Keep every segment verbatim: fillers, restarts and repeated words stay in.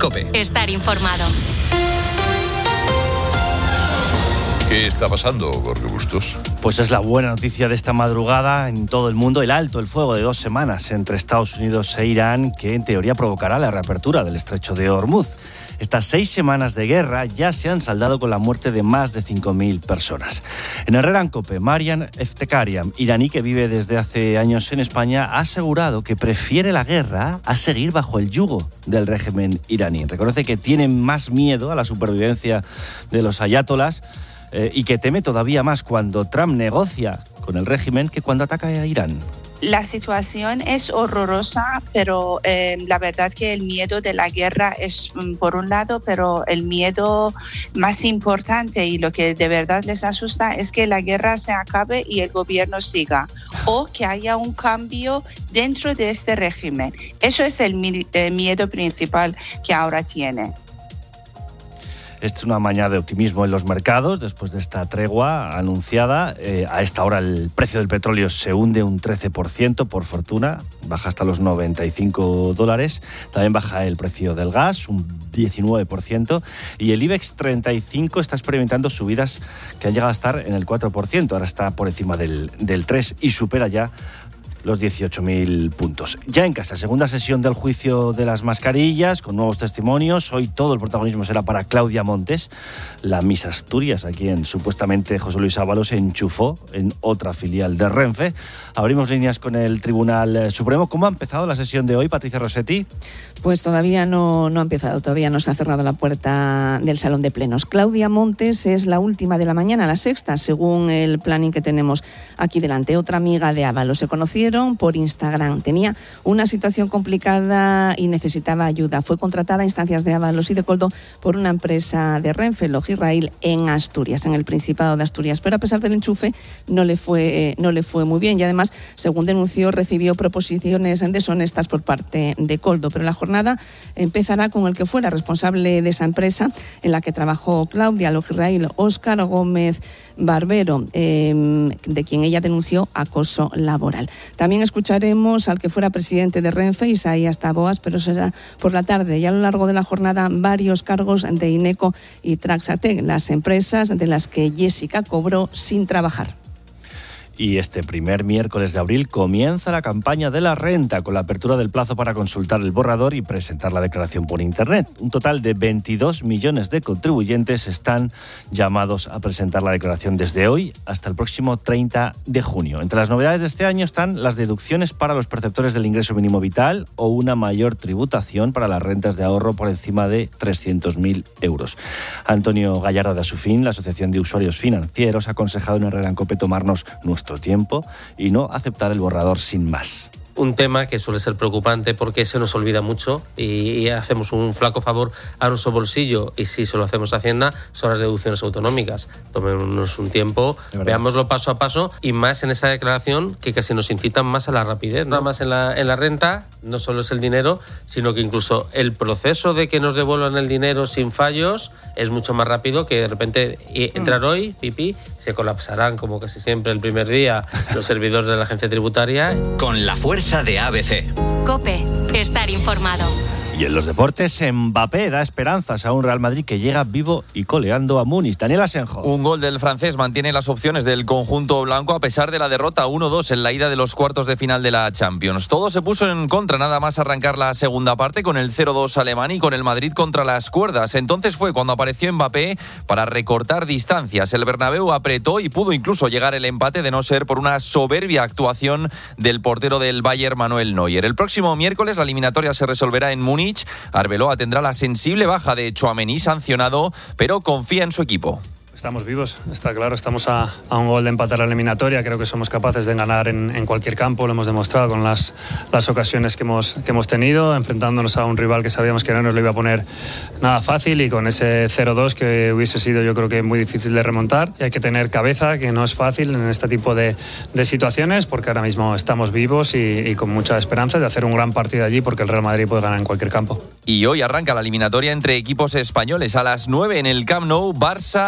COPE. Estar informado. ¿Qué está pasando, Jorge Bustos? Pues es la buena noticia de esta madrugada en todo el mundo, el alto el fuego de dos semanas entre Estados Unidos e Irán, que en teoría provocará la reapertura del estrecho de Hormuz. Estas seis semanas de guerra ya se han saldado con la muerte de más de cinco mil personas. En Herrera en COPE, Marian Eftekarian, iraní que vive desde hace años en España, ha asegurado que prefiere la guerra a seguir bajo el yugo del régimen iraní. Reconoce que tiene más miedo a la supervivencia de los ayatolás, Eh, y que teme todavía más cuando Trump negocia con el régimen que cuando ataca a Irán. La situación es horrorosa, pero eh, la verdad que el miedo de la guerra es por un lado, pero el miedo más importante y lo que de verdad les asusta es que la guerra se acabe y el gobierno siga, o que haya un cambio dentro de este régimen. Eso es el, mi- el miedo principal que ahora tiene. Es una mañana de optimismo en los mercados después de esta tregua anunciada. Eh, a esta hora el precio del petróleo se hunde un trece por ciento, por fortuna, baja hasta los noventa y cinco dólares. También baja el precio del gas, un diecinueve por ciento. Y el IBEX treinta y cinco está experimentando subidas que han llegado a estar en el cuatro por ciento. Ahora está por encima del, del tres por ciento y supera ya los dieciocho mil puntos. Ya en casa, segunda sesión del juicio de las mascarillas, con nuevos testimonios. Hoy todo el protagonismo será para Claudia Montes, la Miss Asturias, a quien supuestamente José Luis Ábalos se enchufó en otra filial de Renfe. Abrimos líneas con el Tribunal Supremo. ¿Cómo ha empezado la sesión de hoy, Patricia Rossetti? Pues todavía no, no ha empezado, todavía no se ha cerrado la puerta del Salón de Plenos. Claudia Montes es la última de la mañana, la sexta, según el planning que tenemos aquí delante. Otra amiga de Ábalos, se conocieron por Instagram. Tenía una situación complicada y necesitaba ayuda. Fue contratada a instancias de Ábalos y de Coldo por una empresa de Renfe, Logirrail, en Asturias, en el Principado de Asturias. Pero a pesar del enchufe, no le fue, no le fue muy bien y además, según denunció, recibió proposiciones deshonestas por parte de Coldo. Pero la jornada empezará con el que fuera responsable de esa empresa en la que trabajó Claudia, Logirrail, Óscar Gómez Barbero, eh, de quien ella denunció acoso laboral. También escucharemos al que fuera presidente de Renfe, Isaías Taboas, pero será por la tarde. Y a lo largo de la jornada, varios cargos de Ineco y Traxatec, las empresas de las que Jessica cobró sin trabajar. Y este primer miércoles de abril comienza la campaña de la renta, con la apertura del plazo para consultar el borrador y presentar la declaración por Internet. Un total de veintidós millones de contribuyentes están llamados a presentar la declaración desde hoy hasta el próximo treinta de junio. Entre las novedades de este año están las deducciones para los perceptores del ingreso mínimo vital o una mayor tributación para las rentas de ahorro por encima de trescientos mil euros. Antonio Gallardo de Asufin, la Asociación de Usuarios Financieros, ha aconsejado en Herrera en COPE tomarnos nuestro tiempo y no aceptar el borrador sin más. Un tema que suele ser preocupante porque se nos olvida mucho y, y hacemos un flaco favor a nuestro bolsillo, y si se lo hacemos a Hacienda son las deducciones autonómicas. Tomémonos un tiempo, veámoslo paso a paso, y más en esa declaración que casi nos incitan más a la rapidez. Nada más en la, en la renta no solo es el dinero, sino que incluso el proceso de que nos devuelvan el dinero sin fallos es mucho más rápido que de repente entrar hoy, pipí, se colapsarán como casi siempre el primer día los servidores de la agencia tributaria. Con la fuerza de A B C. COPE. Estar informado. Y en los deportes, Mbappé da esperanzas a un Real Madrid que llega vivo y coleando a Múnich. Daniel Asenjo. Un gol del francés mantiene las opciones del conjunto blanco a pesar de la derrota uno dos en la ida de los cuartos de final de la Champions. Todo se puso en contra nada más arrancar la segunda parte con el cero dos alemán y con el Madrid contra las cuerdas. Entonces fue cuando apareció Mbappé para recortar distancias. El Bernabéu apretó y pudo incluso llegar el empate de no ser por una soberbia actuación del portero del Bayern, Manuel Neuer. El próximo miércoles la eliminatoria se resolverá en Múnich. Arbeloa tendrá la sensible baja de Tchouaméni sancionado, pero confía en su equipo. Estamos vivos, está claro, estamos a, a un gol de empatar la eliminatoria, creo que somos capaces de ganar en, en cualquier campo, lo hemos demostrado con las, las ocasiones que hemos, que hemos tenido, enfrentándonos a un rival que sabíamos que no nos lo iba a poner nada fácil, y con ese cero dos que hubiese sido yo creo que muy difícil de remontar. Y hay que tener cabeza, que no es fácil en este tipo de, de situaciones, porque ahora mismo estamos vivos y, y con mucha esperanza de hacer un gran partido allí, porque el Real Madrid puede ganar en cualquier campo. Y hoy arranca la eliminatoria entre equipos españoles a las nueve en el Camp Nou, Barça, Atlético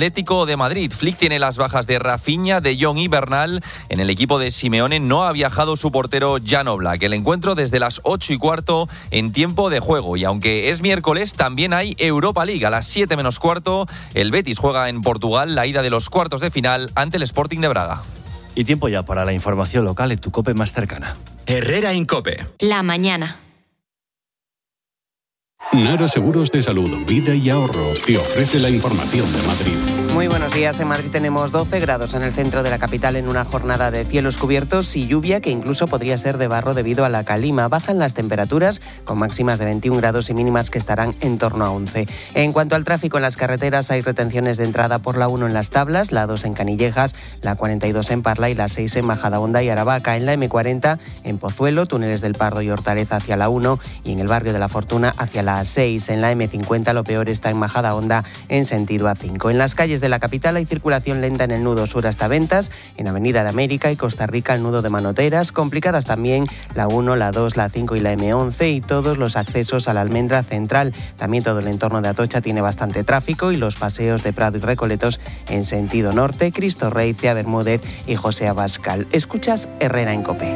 Atlético de Madrid. Flick tiene las bajas de Rafinha, De Jong y Bernal. En el equipo de Simeone no ha viajado su portero Jan Oblak. El encuentro desde las ocho y cuarto en tiempo de juego. Y aunque es miércoles, también hay Europa League. A las siete menos cuarto, el Betis juega en Portugal la ida de los cuartos de final ante el Sporting de Braga. Y tiempo ya para la información local en tu COPE más cercana. Herrera Incope. La mañana. Nara Seguros de Salud, Vida y Ahorro te ofrece la información de Madrid. Muy buenos días. En Madrid tenemos doce grados en el centro de la capital en una jornada de cielos cubiertos y lluvia que incluso podría ser de barro debido a la calima. Bajan las temperaturas con máximas de veintiún grados y mínimas que estarán en torno a once. En cuanto al tráfico en las carreteras, hay retenciones de entrada por la uno en Las Tablas, la dos en Canillejas, la cuarenta y dos en Parla y la seis en Majadahonda y Aravaca. En la eme cuarenta en Pozuelo, túneles del Pardo y Hortaleza hacia la uno y en el barrio de la Fortuna hacia la seis. En la eme cincuenta lo peor está en Majadahonda en sentido a cinco. En las calles de la capital hay circulación lenta en el nudo sur hasta Ventas, en Avenida de América y Costa Rica el nudo de Manoteras, complicadas también la uno, la dos, la cinco y la eme once y todos los accesos a la Almendra Central. También todo el entorno de Atocha tiene bastante tráfico y los paseos de Prado y Recoletos en sentido norte, Cristo Rey, Cea Bermúdez y José Abascal. Escuchas Herrera en COPE.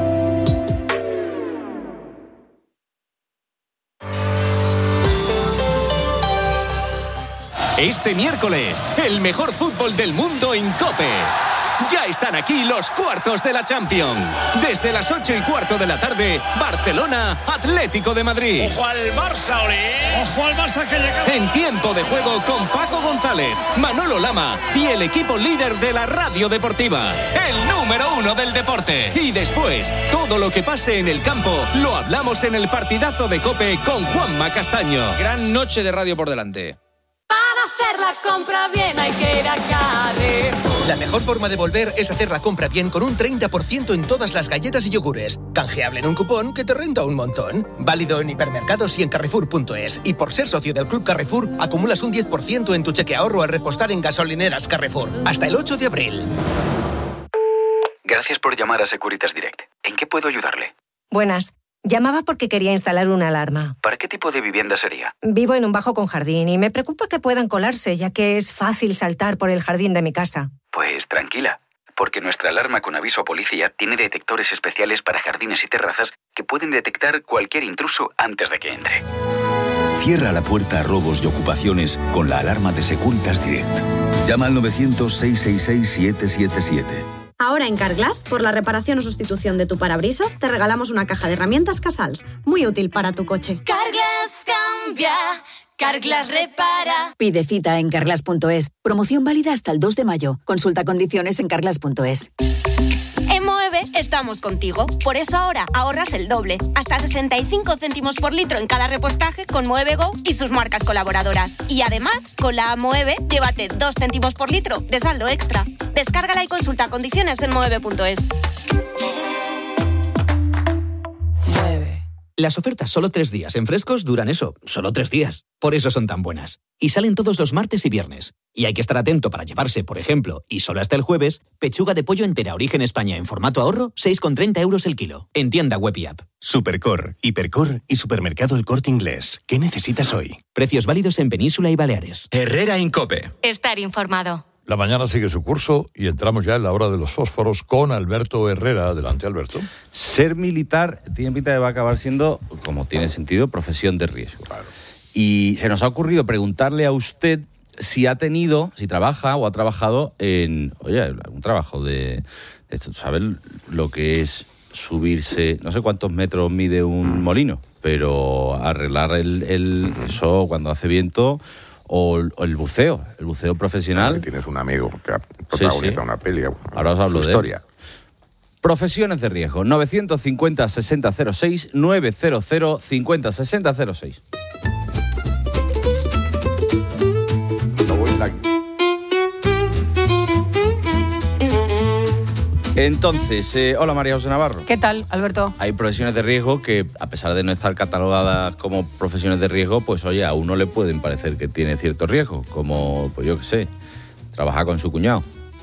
Este miércoles, el mejor fútbol del mundo en COPE. Ya están aquí los cuartos de la Champions. Desde las ocho y cuarto de la tarde, Barcelona, Atlético de Madrid. ¡Ojo al Barça, Oli! ¡Ojo al Barça que llega! En tiempo de juego con Paco González, Manolo Lama y el equipo líder de la radio deportiva. El número uno del deporte. Y después, todo lo que pase en el campo, lo hablamos en el partidazo de COPE con Juanma Castaño. Gran noche de radio por delante. Hacer la compra bien hay que ir a Carrefour. La mejor forma de volver es hacer la compra bien con un treinta por ciento en todas las galletas y yogures. Canjeable en un cupón que te renta un montón. Válido en hipermercados y en carrefour punto es. Y por ser socio del Club Carrefour, acumulas un diez por ciento en tu cheque ahorro al repostar en gasolineras Carrefour. Hasta el ocho de abril. Gracias por llamar a Securitas Direct. ¿En qué puedo ayudarle? Buenas. Llamaba porque quería instalar una alarma. ¿Para qué tipo de vivienda sería? Vivo en un bajo con jardín y me preocupa que puedan colarse, ya que es fácil saltar por el jardín de mi casa. Pues tranquila, porque nuestra alarma con aviso a policía tiene detectores especiales para jardines y terrazas que pueden detectar cualquier intruso antes de que entre. Cierra la puerta a robos y ocupaciones con la alarma de Securitas Direct. Llama al novecientos, seiscientos sesenta y seis, setecientos setenta y siete. Ahora en Carglass, por la reparación o sustitución de tu parabrisas, te regalamos una caja de herramientas Casals, muy útil para tu coche. Carglass cambia, Carglass repara. Pide cita en carglass punto es. Promoción válida hasta el dos de mayo. Consulta condiciones en carglass punto es. En Moeve estamos contigo. Por eso ahora ahorras el doble. Hasta sesenta y cinco céntimos por litro en cada repostaje con Moeve Go y sus marcas colaboradoras. Y además, con la Moeve, llévate dos céntimos por litro de saldo extra. Descárgala y consulta condiciones en moeve punto es. Las ofertas solo tres días en Frescos duran eso, solo tres días. Por eso son tan buenas. Y salen todos los martes y viernes. Y hay que estar atento para llevarse, por ejemplo, y solo hasta el jueves, pechuga de pollo entera Origen España en formato ahorro, seis con treinta euros el kilo. En tienda web y app. Supercor, Hipercor y Supermercado El Corte Inglés. ¿Qué necesitas hoy? Precios válidos en Península y Baleares. Herrera Incope. Estar informado. La mañana sigue su curso y entramos ya en la hora de los fósforos con Alberto Herrera. Adelante, Alberto. Ser militar tiene pinta de va a acabar siendo, como tiene sentido, profesión de riesgo. Claro. Y se nos ha ocurrido preguntarle a usted si ha tenido, si trabaja o ha trabajado en, oye, algún trabajo de, de saber lo que es subirse, no sé cuántos metros mide un molino, pero arreglar el, el eso cuando hace viento. O el buceo, el buceo profesional. Claro, tienes un amigo que ha protagonizado sí, sí. una peli. Ahora os hablo de historia. Profesiones de riesgo. novecientos cincuenta, sesenta cero seis, novecientos cincuenta, sesenta cero seis. Entonces, eh, hola María José Navarro. ¿Qué tal, Alberto? Hay profesiones de riesgo que, a pesar de no estar catalogadas como profesiones de riesgo, pues oye, a uno le pueden parecer que tiene cierto riesgo, como, pues yo qué sé, trabajar con su cuñado.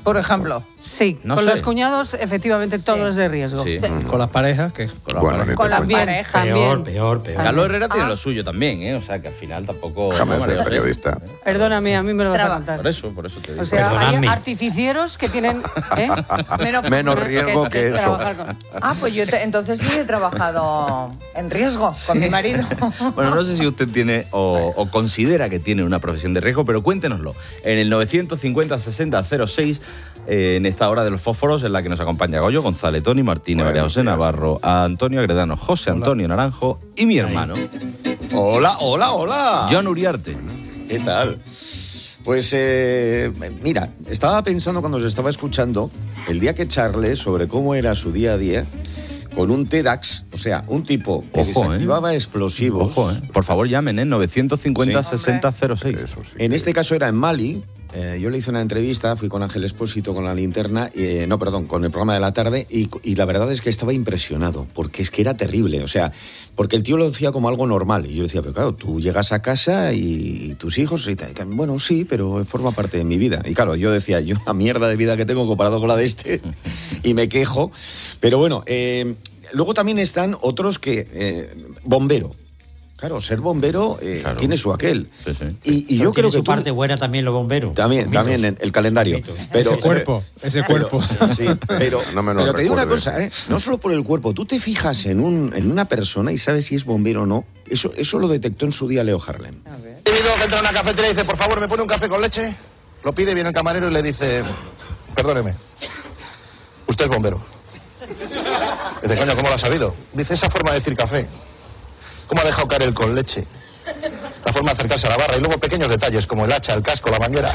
Por ejemplo. Sí, No con sé. los cuñados efectivamente todo es de riesgo. Sí. ¿Con las parejas qué? Con las Bueno, parejas. Con las También, parejas. también. Peor, peor, peor. Carlos Herrera tiene lo suyo también, ¿eh? O sea, que al final tampoco... Déjame no, ser María José. periodista. Perdóname, a mí me lo vas a Traba. contar. Por eso, por eso te digo. O sea, hay Perdonadme. artificieros que tienen... ¿eh? Menos, Menos riesgo que eso. trabajar con- Ah, pues yo te- entonces sí he trabajado en riesgo con mi marido. Bueno, no sé si usted tiene o, o considera que tiene una profesión de riesgo, pero cuéntenoslo. En el novecientos cincuenta sesenta cero seis, eh, en esta hora de los fósforos, en la que nos acompaña Goyo, González, Tony, Martínez, Buenos María José días. Navarro, Antonio Agredano, José Antonio Naranjo y mi hermano, Hola, hola, hola. John Uriarte. ¿Qué tal? Pues eh, mira, estaba pensando cuando os estaba escuchando el día que charlé sobre cómo era su día a día con un TEDx, o sea, un tipo que Ojo, desactivaba explosivos. Ojo, ¿eh? Por favor, llamen, ¿eh? novecientos cincuenta sesenta cero seis. En este caso era en Mali. Eh, yo le hice una entrevista, fui con Ángel Expósito con la linterna, eh, no, perdón, con el programa de la tarde, y, y la verdad es que estaba impresionado, porque es que era terrible, o sea, porque el tío lo decía como algo normal, y yo decía, pero claro, tú llegas a casa y, y tus hijos, y te, bueno, sí, pero forma parte de mi vida. Y claro, yo decía, yo la mierda de vida que tengo comparado con la de este, y me quejo, pero bueno, eh, luego también están otros que, eh, bombero. Claro, ser bombero eh, Claro. tiene su aquel. Sí, sí. Y, y Pero yo creo tiene que su tú- parte buena también los bomberos. También, Mitos. también en el calendario. Pero, Ese cuerpo, ese pero- cuerpo. Sí, pero, No me lo pero te digo una recuerdes. cosa, ¿eh? No solo por el cuerpo. Tú te fijas en, un, en una persona y sabes si es bombero o no. Eso, eso lo detectó en su día Leo Harlem. individuo que entra a una cafetería y dice, por favor, ¿me pone un café con leche? Lo pide, viene el camarero y le dice, perdóneme, usted es bombero. Dice, coño, ¿cómo lo ha sabido? Dice, esa forma de decir café. ¿Cómo ha dejado caer el con leche? La forma de acercarse a la barra y luego pequeños detalles como el hacha, el casco, la manguera.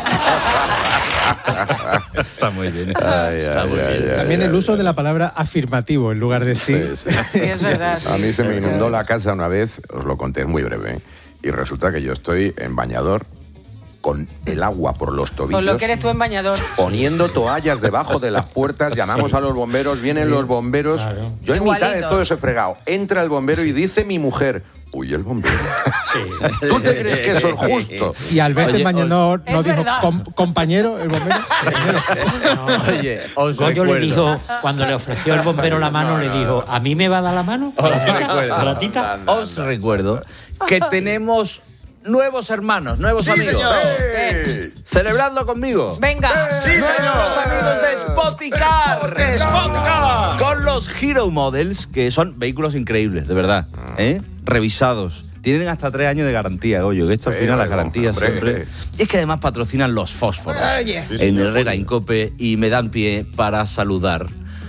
Está muy bien. Ay, Está ay, muy ay, bien. ay, También ay. el uso de la palabra afirmativo en lugar de sí. Sí, sí. Sí, es verdad. A mí se me sí. inundó la casa una vez, os lo conté, es muy breve. Y resulta que yo estoy en bañador con el agua por los tobillos. Con lo que eres tú en bañador. Poniendo toallas debajo de las puertas, llamamos Sí. a los bomberos, vienen los bomberos. Claro. Yo en mitad de Igualitos. todo ese fregado, entra el bombero y dice mi mujer, uy, el bombero. Sí. ¿Tú te crees que eso es justo? Y al verte Oye, mañana Es no dijo verdad. "Com- compañero, el bombero. Compañero. Oye, os Goyo le recuerdo. dijo, cuando le ofreció el bombero la mano, le dijo, ¿a mí me va a dar la mano? ¿A la tita? ¿A la tita? Os recuerdo que tenemos nuevos hermanos, nuevos ¡Sí, amigos. señor! ¡Eh! Celebradlo conmigo. Venga. ¡Sí, nuevos amigos de Spoticar! ¡De Spoticar! Con los Hero Models, que son vehículos increíbles, de verdad. ¿eh? Revisados. Tienen hasta tres años de garantía, Goyo, que esto al Sí, final las hombre, garantías hombre. siempre... Y es que además patrocinan los fósforos Oye. Sí, en señor. Herrera Incope y me dan pie para saludar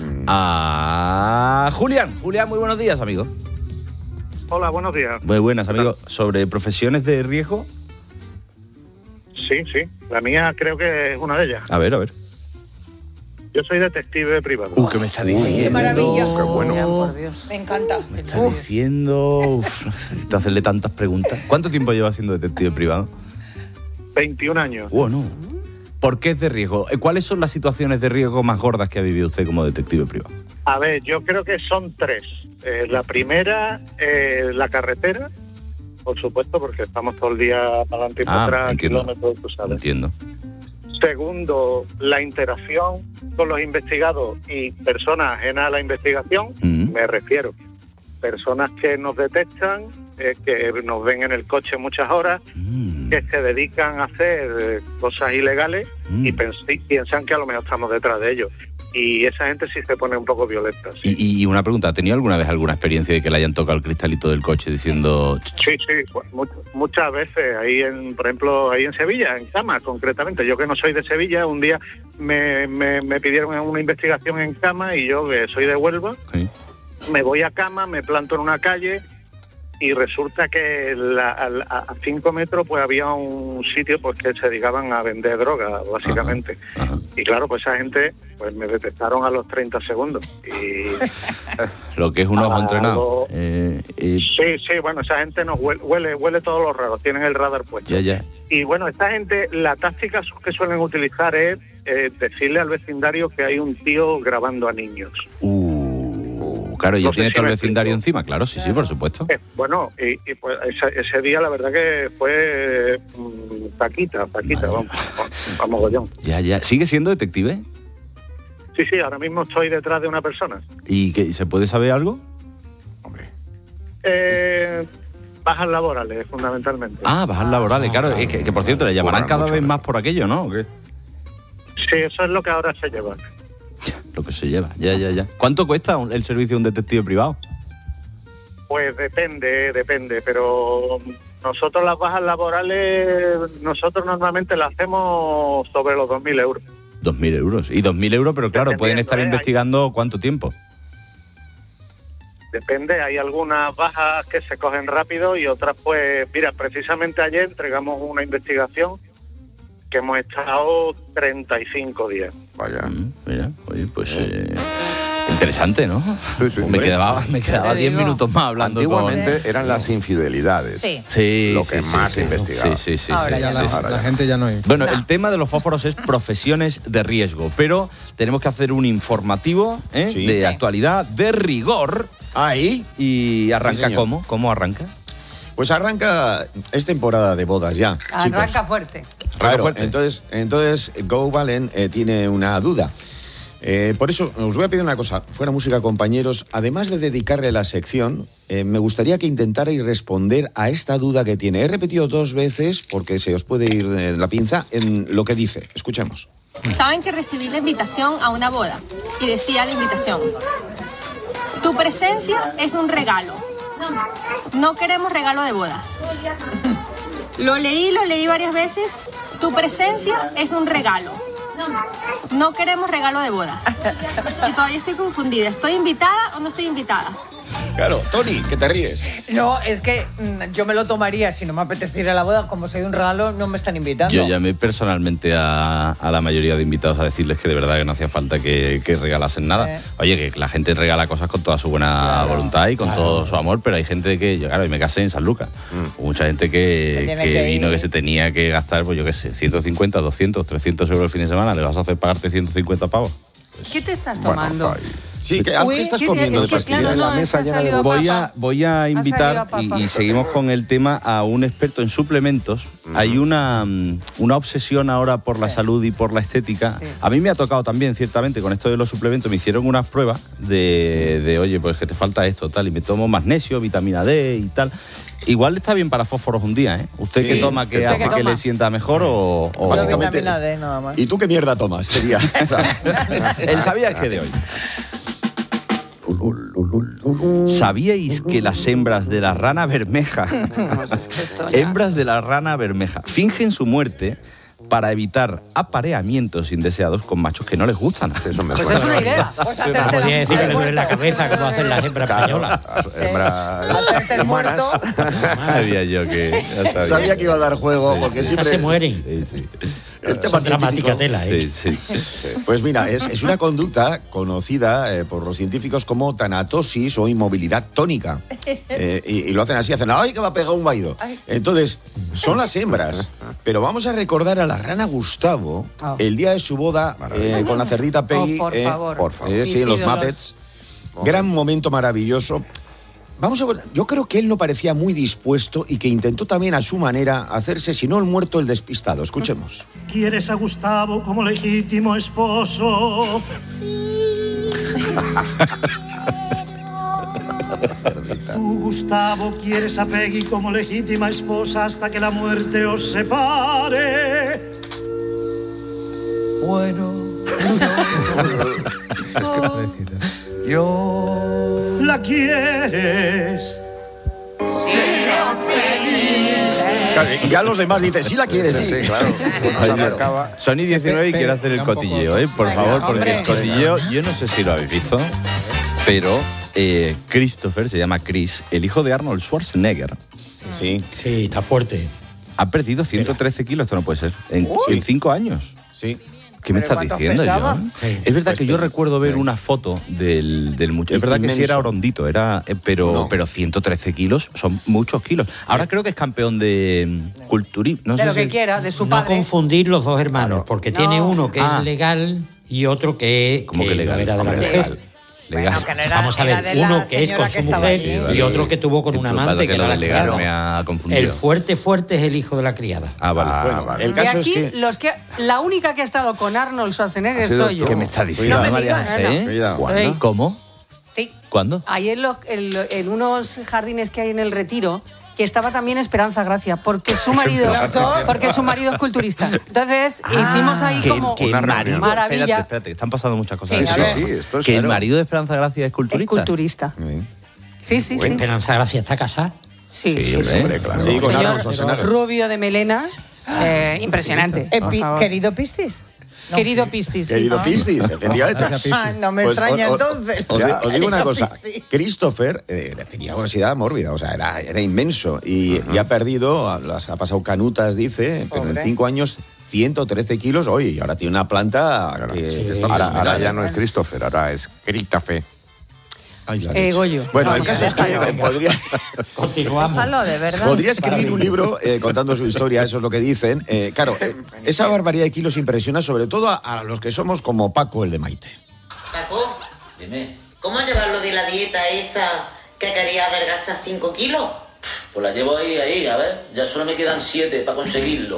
a Julián. Julián, muy buenos días, amigo. Hola, buenos días. Muy buenas, amigo. ¿Sobre profesiones de riesgo? Sí, sí. La mía creo que es una de ellas. A ver, a ver. Yo soy detective privado. Uh, ¿qué me está diciendo? Qué maravilla. Qué bueno. Por Dios. Me encanta. Me está diciendo... Uf, necesito hacerle tantas preguntas. ¿Cuánto tiempo lleva siendo detective privado? veintiún años. Bueno. ¿Por qué es de riesgo? ¿Cuáles son las situaciones de riesgo más gordas que ha vivido usted como detective privado? A ver, yo creo que son tres. Eh, la primera, eh, la carretera, por supuesto, porque estamos todo el día para adelante y para Ah, atrás, entiendo. kilómetros, tú sabes. Entiendo. Segundo, la interacción con los investigados y personas ajenas a la investigación, Mm. me refiero. Personas que nos detectan, eh, que nos ven en el coche muchas horas, Mm. que se dedican a hacer eh, cosas ilegales Mm. y, pens- y piensan que a lo mejor estamos detrás de ellos. Y esa gente sí se pone un poco violenta. Sí, Y, y una pregunta, ¿ha tenido alguna vez alguna experiencia de que le hayan tocado el cristalito del coche diciendo... sí, sí, bueno, mu- muchas veces, ahí en, por ejemplo, ahí en Sevilla, en Cama concretamente, yo que no soy de Sevilla, un día me, me, me pidieron una investigación en Cama y yo que soy de Huelva, Sí. me voy a Cama, me planto en una calle y resulta que la- al- a, a cinco metros pues había un sitio pues que se dedicaban a vender droga, básicamente. Ajá. Y claro, pues esa gente pues me detectaron a los treinta segundos. Y Lo que es un ojo Algo- entrenado. Eh, eh, sí, sí, bueno, esa gente nos huele, huele, huele todo lo raro, tienen el radar puesto. ya, ya. Y bueno, esta gente, la táctica su- que suelen utilizar es eh, decirle al vecindario que hay un tío grabando a niños. Uh, claro, ya No sé tiene si todo el me vecindario explico. encima, claro, sí, sí, por supuesto. Eh, bueno, y, y, pues ese, ese día la verdad que fue mm, taquita, taquita, vamos. a mogollón. Ya, ya. ¿Sigue siendo detective? Sí, sí, ahora mismo estoy detrás de una persona. ¿Y que se puede saber algo? Eh, bajas laborales, fundamentalmente. Ah, bajas laborales, claro. Es que, que, por cierto, le llamarán cada vez más por aquello, ¿no? ¿O qué? Sí, eso es lo que ahora se lleva. Lo que se lleva, ya, ya, ya. ¿Cuánto cuesta el servicio de un detective privado? Pues depende, depende, pero nosotros las bajas laborales, nosotros normalmente las hacemos sobre los dos mil euros. dos mil euros. Y dos mil euros, pero claro, pueden estar ¿eh? investigando cuánto tiempo. Depende, hay algunas bajas que se cogen rápido y otras pues, mira, precisamente ayer entregamos una investigación que hemos estado treinta y cinco días. Vaya. Mm, mira, oye, pues eh, interesante, ¿no? Sí, sí, me quedaba me quedaba diez minutos más hablando. Antiguamente con... eran las infidelidades. Sí. Sí, lo que sí, más sí, se investigaba. Sí, sí, sí. Ahora sí, ya sí, la, sí. la gente ya no hay. Bueno, el tema de los fósforos es profesiones de riesgo, pero tenemos que hacer un informativo ¿eh? Sí. de Sí. actualidad, de rigor. Ahí. ¿Y arranca Sí, cómo? ¿Cómo arranca? Pues arranca, es temporada de bodas ya, Arranca chicos. fuerte. Claro, fuerte. entonces, entonces Go Valen eh, tiene una duda. Eh, por eso os voy a pedir una cosa, fuera música, compañeros. Además de dedicarle la sección, eh, me gustaría que intentarais responder a esta duda que tiene. He repetido dos veces, porque se os puede ir eh, la pinza, en lo que dice. Escuchemos. Saben que recibí la invitación a una boda y decía la invitación: tu presencia es un regalo. No queremos regalo de bodas. Lo leí, lo leí varias veces. Tu presencia es un regalo. No queremos regalo de bodas. Y todavía estoy confundida. ¿Estoy invitada o no estoy invitada? Claro, Tony, que te ríes. No, es que mm, yo me lo tomaría si no me apeteciera la boda. Como soy un regalo, no me están invitando. Yo llamé personalmente a, a la mayoría de invitados a decirles que de verdad que no hacía falta que, que regalasen nada. Eh. Oye, que la gente regala cosas con toda su buena voluntad y con Claro. todo su amor, pero hay gente que, yo claro, y me casé en San Lucas, mucha gente que, Que tiene que que vino ir. que se tenía que gastar, pues yo qué sé, ciento cincuenta, doscientos, trescientos euros el fin de semana, ¿le vas a hacer pagarte ciento cincuenta pavos? ¿Qué te estás tomando? Sí, ¿qué, ¿qué estás ¿qué- comiendo es de que, pastillas? claro, no, es que ha salido Voy papa. a, voy a Ha invitar, salido y, papa. y seguimos con el tema, a un experto en suplementos. Hay una, mm, una obsesión ahora por la salud y por la estética. A mí me ha tocado también, ciertamente, con esto de los suplementos. Me hicieron unas pruebas de, de, oye, pues que te falta esto, tal, y me tomo magnesio, vitamina D y tal. Igual está bien para fósforos un día, ¿eh? ¿Usted Sí. qué toma que ¿Usted hace qué que toma? le sienta mejor o...? o- Yo vitamina D nada más. ¿Y tú qué mierda tomas? Sería. El sabías que de hoy. ¿Sabíais que las hembras de la rana bermeja, hembras de la rana bermeja, fingen su muerte para evitar apareamientos indeseados con machos que no les gustan? Eso me Pues es una idea. Pues hacerte la- Podría decir que le al duele la muerto. cabeza, como hacen las hembras españolas. Hacerte el muerto. Sabía yo que... ya sabía. Sabía que iba a dar juego, porque Estas siempre... se mueren. Sí, sí. El tema Son dramática científico- tela, ¿eh? Sí, sí. Pues mira, es, es una conducta conocida eh, por los científicos como tanatosis o inmovilidad tónica. Eh, y, y lo hacen así, hacen, ¡ay, que me ha pegado un vaído! Entonces, son las hembras. Pero vamos a recordar a la rana Gustavo Oh. el día de su boda eh, con la cerdita Peggy. Oh, por eh, favor. por favor. eh, sí, Mis en los ídolos. Muppets. Gran momento maravilloso. Vamos a ver, yo creo que él no parecía muy dispuesto y que intentó también a su manera hacerse, si no el muerto, el despistado. Escuchemos. ¿Quieres a Gustavo como legítimo esposo? Tú, Gustavo, quieres a Peggy como legítima esposa hasta que la muerte os separe. Bueno, yo ¿La quieres? Claro, y ya los demás dicen, sí la quieres, sí. Sí, claro. Oye, Se acaba. Sony diecinueve y quiere hacer el cotilleo, ¿eh? Por favor, porque el cotilleo, yo no sé si lo habéis visto, pero eh, Christopher, se llama Chris, el hijo de Arnold Schwarzenegger. Sí. Sí, está fuerte. Ha perdido ciento trece kilos, esto no puede ser, en, en cinco años. Sí. ¿Qué me ¿Pero estás cuánto diciendo, pesaba? John? Es verdad que yo recuerdo ver una foto del, del muchacho. Es verdad que sí Inmenso. era orondito, era, eh, pero, No. pero ciento trece kilos son muchos kilos. Ahora creo que es campeón de mm, culturismo. No De sé lo si- que quiera, de su No padre. confundir los dos hermanos, porque No. tiene uno que Ah. es legal y otro que, ¿Cómo que legal? no era de la Hombre, mujer. legal. Le gas- que no era- Vamos a ver, era de la uno que es señora con que su estaba mujer allí. y otro que tuvo con un Disculpad, amante que que lo era de la legar criada. me ha confundido. El fuerte fuerte es el hijo de la criada. Ah, vale. Bueno, el Y caso aquí, es que... los que, la única que ha estado con Arnold Schwarzenegger sido soy yo. tú. ¿Qué me estás diciendo, Cuidado, María no me José? digas. Cuidado. ¿Cuándo? ¿Cómo? Sí. ¿Cuándo? Ahí en, los- en lo- en unos jardines que hay en el Retiro, que estaba también Esperanza Gracia, porque su marido, ¿Los dos? porque su marido es culturista. Entonces hicimos ahí Que, como que el marido, maravilla. espérate, espérate, que están pasando muchas cosas. Sí, a ver. Sí, esto es que el claro. marido de Esperanza Gracia es Es culturista. culturista. Sí, sí, sí. Esperanza Gracia está casada. Sí, Sí, sí, hombre, sí. hombre, claro. Sí, con Señor Arnold Schwarzenegger. rubio de melena, eh, impresionante. Eh, por pi- favor. querido Piscis. No. Querido Pistis. sí. Querido Piscis, efectivamente. Ah, no me Pues, extraña os- os- entonces. Os, di- os digo una Querido cosa. Piscis. Christopher eh, tenía obesidad mórbida, o sea, era, era inmenso. Y, y ha perdido, las ha pasado canutas, dice, pero en Pobre. cinco años, ciento trece kilos. Oye, y ahora tiene una planta que, que está Ahora, ahora fenomenal. ya no es Christopher, ahora es Christopher. Ay, la Eh, leche. Goyo. Bueno, el Vamos, caso es que déjalo. eh, podría, Continuamos. Déjalo, de verdad. podría escribir un libro eh, contando su historia, eso es lo que dicen. Eh, claro, eh, esa barbaridad de kilos impresiona sobre todo a, a los que somos como Paco, el de Maite. Paco, dime, ¿cómo llevas lo de la dieta esa que quería adelgazar cinco kilos? Pues la llevo ahí, ahí, a ver, ya solo me quedan siete para conseguirlo.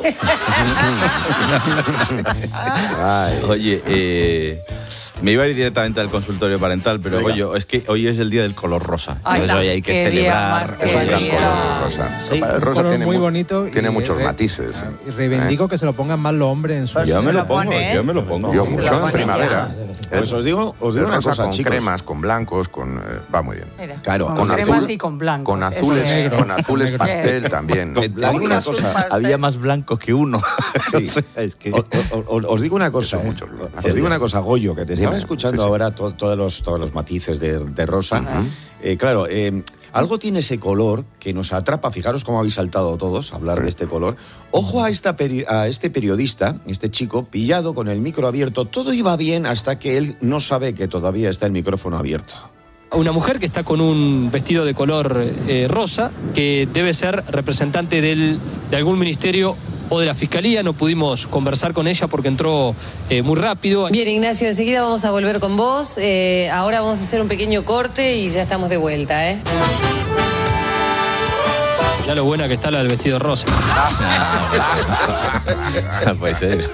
Oye, eh, me iba a ir directamente al consultorio parental, pero Venga. oye, es que hoy es el día del color rosa. Ay, Entonces hoy hay que qué día celebrar. más el que gran día. color. Rosa. Sí. El Un rosa color tiene muy mu- bonito. Tiene y, muchos eh, matices. Y reivindico que se lo pongan más los hombres en su Yo me Se lo lo pongo, pone, ¿eh? yo me lo pongo. Yo Se mucho lo en pone primavera. Pues os digo, os digo El una rosa cosa, con chicos. cremas, con blancos, con eh, va muy bien. Mira. Claro, Con, Con cremas azul- y con blancos. Con eso azules, es. negro, con azules negro. pastel también. Le digo una cosa. Había más blancos que uno. Sí. O sea, es que... O- o- o- os digo una cosa, Son ¿eh? muchos los- os digo una cosa, Goyo, que te estaba Dime, escuchando sí, sí. ahora to- todos, los, todos los matices de, de rosa. Eh, claro, eh, algo tiene ese color que nos atrapa. Fijaros cómo habéis saltado todos a hablar de este color. Ojo a, esta peri- a este periodista, este chico, pillado con el micro abierto. Todo iba bien hasta que él no sabe que todavía está el micrófono abierto. Una mujer que está con un vestido de color eh, rosa, que debe ser representante del, de algún ministerio o de la fiscalía. No pudimos conversar con ella porque entró eh, muy rápido. Bien, Ignacio, enseguida vamos a volver con vos. Eh, ahora vamos a hacer un pequeño corte y ya estamos de vuelta, ¿eh? Ya lo buena que está la del vestido rosa. No puede ser.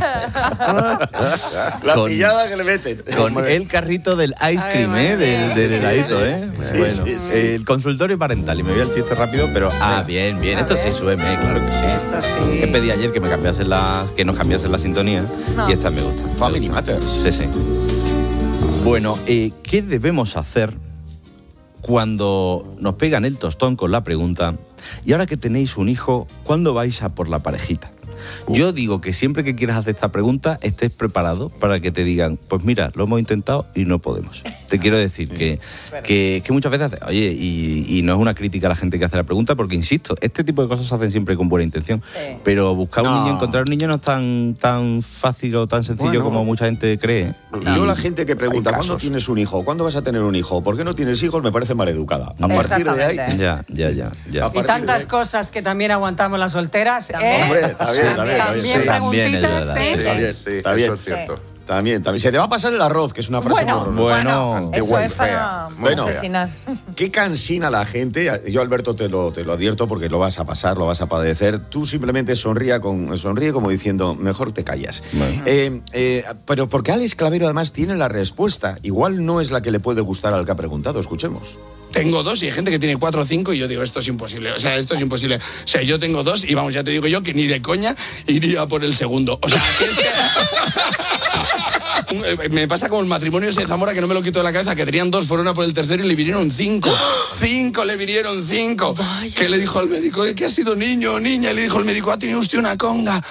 La Con- pillada que le meten. Con el carrito del ice cream, ¿eh? Del, del heladito, ¿eh? Sí, Bueno, sí, sí. el consultorio parental. Y me voy al chiste rápido, pero. Ah, bien, bien. Esto sí, súbeme, claro que sí. Esto sí. Que pedí ayer que me cambiasen la, que nos cambiasen la sintonía. No. Y esta me gusta. Family Matters. Sí, sí. Bueno, eh, ¿qué debemos hacer cuando nos pegan el tostón con la pregunta? Y ahora que tenéis un hijo, ¿cuándo vais a por la parejita? Yo digo que siempre que quieras hacer esta pregunta, estés preparado para que te digan, pues mira, lo hemos intentado y no podemos. Te quiero decir que, que, que muchas veces, oye, y, y no es una crítica a la gente que hace la pregunta, porque insisto, este tipo de cosas se hacen siempre con buena intención. Sí. Pero buscar un No. niño, encontrar un niño no es tan, tan fácil o tan sencillo Bueno. como mucha gente cree. Yo Y- la gente que pregunta, Hay ¿cuándo casos. tienes un hijo? ¿Cuándo vas a tener un hijo? ¿Por qué no tienes hijos? Me parece maleducada. A partir de ahí... Exactamente. Ya, ya, ya, ya. A Y partir tantas de ahí- cosas que también aguantamos las solteras. También. ¿eh? Hombre, está bien, está bien, está bien. También Sí. También es preguntitas, verdad, ¿eh? sí. Está bien, Sí, está bien. eso es cierto. También, también. Se te va a pasar el arroz, que es una frase Bueno. muy horrorosa. Bueno, Eso Igual es para fea, muy Bueno. fea. asesinar. Qué cansina la gente. Yo, Alberto, te lo, te lo advierto porque lo vas a pasar, lo vas a padecer. Tú simplemente sonría con, sonríe como diciendo, mejor te callas. Eh, eh, pero porque Alex Clavero además tiene la respuesta. Igual no es la que le puede gustar al que ha preguntado. Escuchemos. Tengo dos y hay gente que tiene cuatro o cinco y yo digo, esto es imposible. O sea, esto es imposible. O sea, yo tengo dos y vamos, ya te digo yo que ni de coña iría por el segundo. O sea, que es que... Me pasa como el matrimonio ese de Zamora que no me lo quito de la cabeza, que tenían dos, fueron a por el tercero y le vinieron cinco. Cinco, le vinieron cinco. Que le dijo al médico, ¿qué ha sido niño o niña? Y le dijo el médico, ha tenido usted una conga.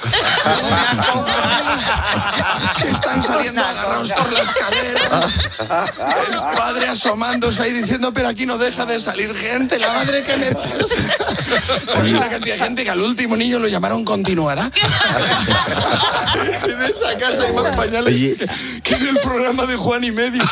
Que están saliendo agarrados por las caderas. El padre asomándose ahí diciendo, pero aquí no no deja de salir gente, la madre que me pasa. Hay una cantidad de gente que al último niño lo llamaron continuará. En esa casa hay más pañales Oye. que, que en el programa de Juan y Medio.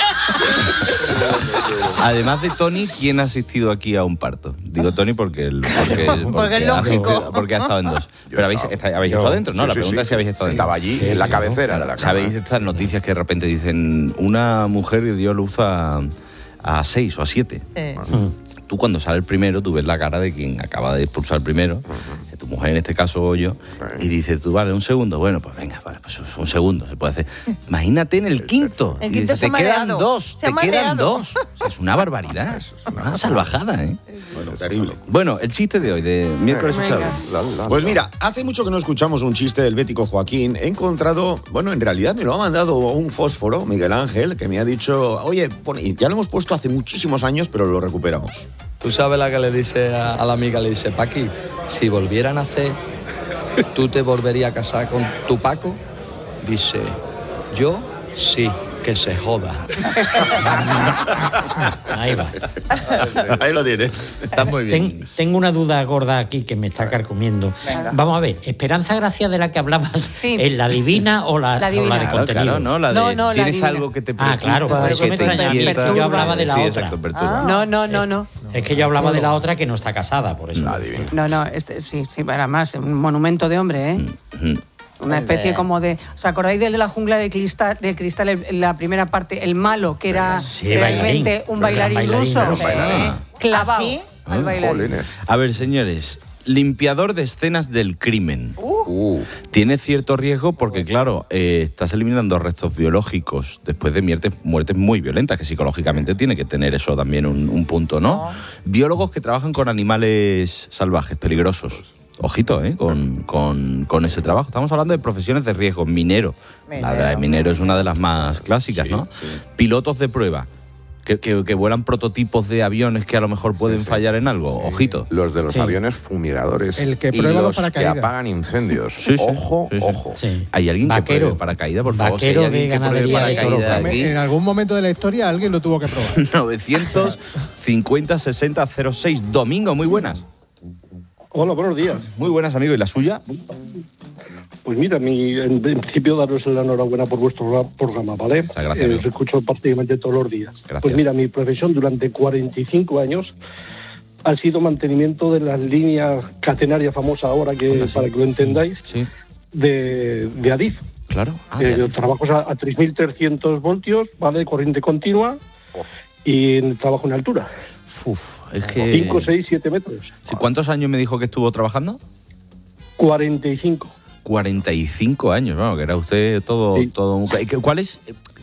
Además de Tony, ¿quién ha asistido aquí a un parto? Digo Tony porque, el, porque, porque, Porque es ha lógico. asistido- porque ha estado en dos. Pero habéis, está- habéis Yo- estado dentro, ¿no? sí, La sí, pregunta sí. es si habéis estado Sí, dentro. estaba allí, en la cabecera de la cama. ¿Sabéis estas noticias que de repente dicen una mujer dio luz a, a seis o a siete? Eh, Tú cuando sale el primero, tú ves la cara de quien acaba de expulsar el primero, de tu mujer en este caso o yo, y dices tú, vale, un segundo, bueno, pues venga, vale, pues un segundo se puede hacer. Imagínate en el quinto, El y quinto dices, se te ha quedan mareado. dos, Se ha te quedan mareado. dos. O sea, es una barbaridad, es una salvajada, ¿eh? Bueno, terrible. Bueno, el chiste de hoy, de miércoles echado. Pues mira, hace mucho que no escuchamos un chiste del bético Joaquín. He encontrado, bueno, en realidad me lo ha mandado un fósforo, Miguel Ángel, que me ha dicho, oye, pon- y ya lo hemos puesto hace muchísimos años, pero lo recuperamos. Tú sabes la que le dice a, a la amiga, le dice, Paqui, si volvieran a hacer, ¿tú te volverías a casar con tu Paco? Dice, yo sí, que se joda. Ahí va. Ahí lo tienes. Está muy bien. Ten- tengo una duda gorda aquí que me está carcomiendo. Vamos a ver, ¿Esperanza Gracia de la que hablabas es la divina o la, La o divina. la de Claro, contenido? claro, ¿no? La de, No, no, la tienes divina. algo que te Ah, preocupa, claro, por eso que me te extraña. inquieta. Yo hablaba de la sí, otra. exacto, perturba. No, no, no, no. Es que yo hablaba de la otra que no está casada, por eso. No, no, este, sí, sí, además, un monumento de hombre, ¿eh? Una especie como de... ¿Os acordáis del de la jungla de cristal, de cristal en la primera parte? El malo, que era Sí, realmente bailarín. un bailarín, Gran bailarín, ruso. ruso. Eh, Clavado ¿Ah, sí? al bailarín. A ver, señores, limpiador de escenas del crimen. Tiene cierto riesgo porque, claro, eh, estás eliminando restos biológicos después de muertes, muertes muy violentas, que psicológicamente tiene que tener eso también un, un punto, ¿no? Biólogos que trabajan con animales salvajes, peligrosos. Ojito, ¿eh? Con, con, con ese trabajo. Estamos hablando de profesiones de riesgo. Minero. La de minero es una de las más clásicas, ¿no? Pilotos de prueba. Que, que, que vuelan prototipos de aviones que a lo mejor pueden fallar en algo. Ojito. Los de los Sí. aviones fumigadores. El que y prueba los los que paracaídas. apagan incendios. Sí, sí. Ojo, Sí, sí. ojo. Sí. ¿Hay alguien Vaquero. que pruebe paracaídas, por favor? Vaquero Si hay alguien de que pruebe ganadería de paracaídas toros. aquí. En algún momento de la historia alguien lo tuvo que probar. novecientos cincuenta sesenta cero seis. Domingo, muy buenas. Hola, buenos días. Muy buenas, amigo. ¿Y la suya? Pues mira, mi, en principio daros la enhorabuena por vuestro programa, ¿vale? gracias, Eh, amigo. os escucho prácticamente todos los días. Gracias. Pues mira, mi profesión durante cuarenta y cinco años ha sido mantenimiento de las líneas catenarias famosas ahora, que para que lo entendáis, Sí, de, de Adif. claro. Ah, Eh, de Adif. trabajos a, a tres mil trescientos voltios, ¿vale? Corriente continua y en- trabajo en altura. Uf, es que... cinco, seis, siete metros. Sí, ¿cuántos años me dijo que estuvo trabajando? cuarenta y cinco. cuarenta y cinco años, bueno, que era usted todo... Sí. todo un- ¿Cuál es,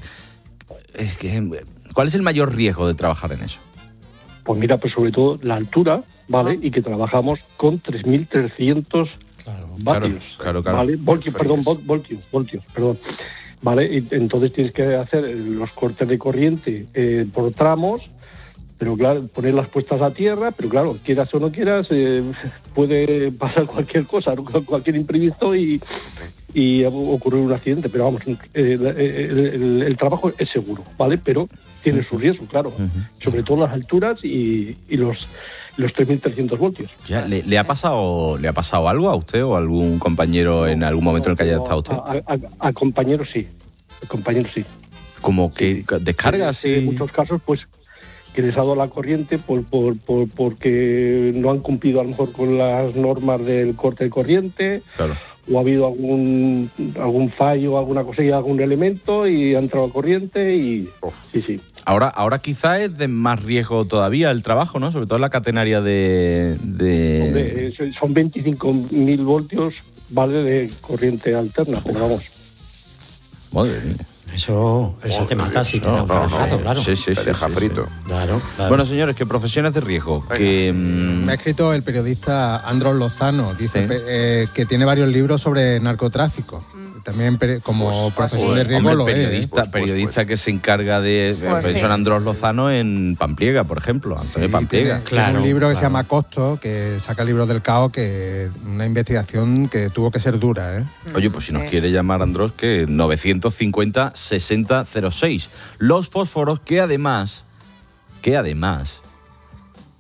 es que, ¿Cuál es el mayor riesgo de trabajar en eso? Pues mira, pues sobre todo la altura, ¿vale? Y que trabajamos con tres mil trescientos vatios. Claro, claro. ¿Vale? Voltios, perdón, vol- voltios, voltios, perdón. ¿Vale? Y entonces tienes que hacer los cortes de corriente eh, por tramos, pero claro, poner las puestas a tierra, pero claro, quieras o no quieras, eh, puede pasar cualquier cosa, ¿no? Cualquier imprevisto y, y ocurrir un accidente. Pero vamos, eh, el, el- el trabajo es seguro, ¿vale? Pero tiene su riesgo, claro. Sobre todo las alturas y, y los, los tres mil trescientos voltios. Ya, ¿le, le ha pasado, ¿Le ha pasado algo a usted o a algún compañero en algún momento en el que haya estado usted? A, a- a compañeros sí, a compañeros sí. Como que descargas En y... muchos casos, pues, que les ha dado la corriente por, por, por- porque no han cumplido a lo mejor con las normas del corte de corriente, Claro. o ha habido algún algún fallo, alguna cosa y algún elemento y ha entrado a corriente y sí, sí. Ahora, ahora quizá es de más riesgo todavía el trabajo, ¿no? Sobre todo en la catenaria de... de... Hombre, eh, son veinticinco mil voltios, vale, de corriente alterna, pero vamos. Madre mía. Eso, eso te mata si te da un fracazo, claro. Sí, sí, Te sí, deja sí, frito. Claro, claro. Bueno, señores, que profesiones de riesgo. Que, mm, Me ha escrito el periodista Andros Lozano, dice Sí. pe- eh, que tiene varios libros sobre narcotráfico. También peri- como profesión de riesgo hombre, lo es. ¿eh? periodista, periodista que se encarga de... Pues Pues sí. son Andrés Lozano en Pampliega, por ejemplo. Antonio Sí, Pampliega. tiene, tiene un libro que se llama Costo, que saca libros del caos, que una investigación que tuvo que ser dura, ¿eh? Oye, pues si nos quiere llamar Andrés, que novecientos cincuenta sesenta cero seis. Los fósforos que además, que además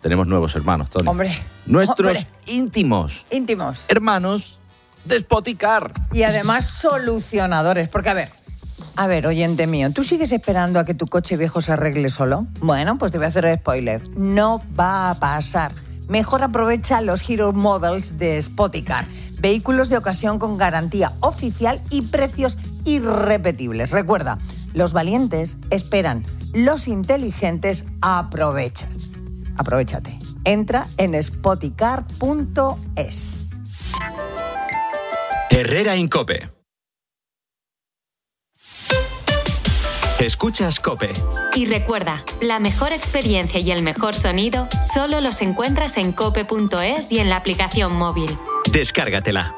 tenemos nuevos hermanos, Tony. Hombre. Nuestros Hombre. íntimos Íntimos. hermanos de Spoticar. Y además solucionadores. Porque, a ver, a ver, oyente mío, ¿tú sigues esperando a que tu coche viejo se arregle solo? Bueno, pues te voy a hacer el spoiler. No va a pasar. Mejor aprovecha los Hero Models de Spoticar. Vehículos de ocasión con garantía oficial y precios irrepetibles. Recuerda, los valientes esperan, los inteligentes aprovechan. Aprovechate. Entra en spoticar punto es. Herrera Incope. Escuchas COPE. Y recuerda, la mejor experiencia y el mejor sonido solo los encuentras en cope punto es y en la aplicación móvil. Descárgatela.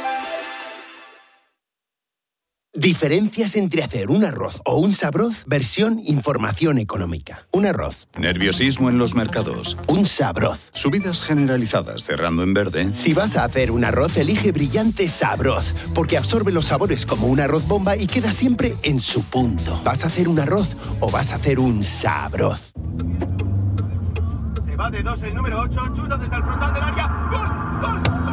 Diferencias entre hacer un arroz o un sabroz, versión información económica. Un arroz. Nerviosismo en los mercados. Un sabroz. Subidas generalizadas cerrando en verde. Si vas a hacer un arroz, elige Brillante Sabroz, porque absorbe los sabores como un arroz bomba y queda siempre en su punto. ¿Vas a hacer un arroz o vas a hacer un sabroz? Se va de dos el número ocho, chuta desde el frontal del área. ¡Gol! ¡Gol!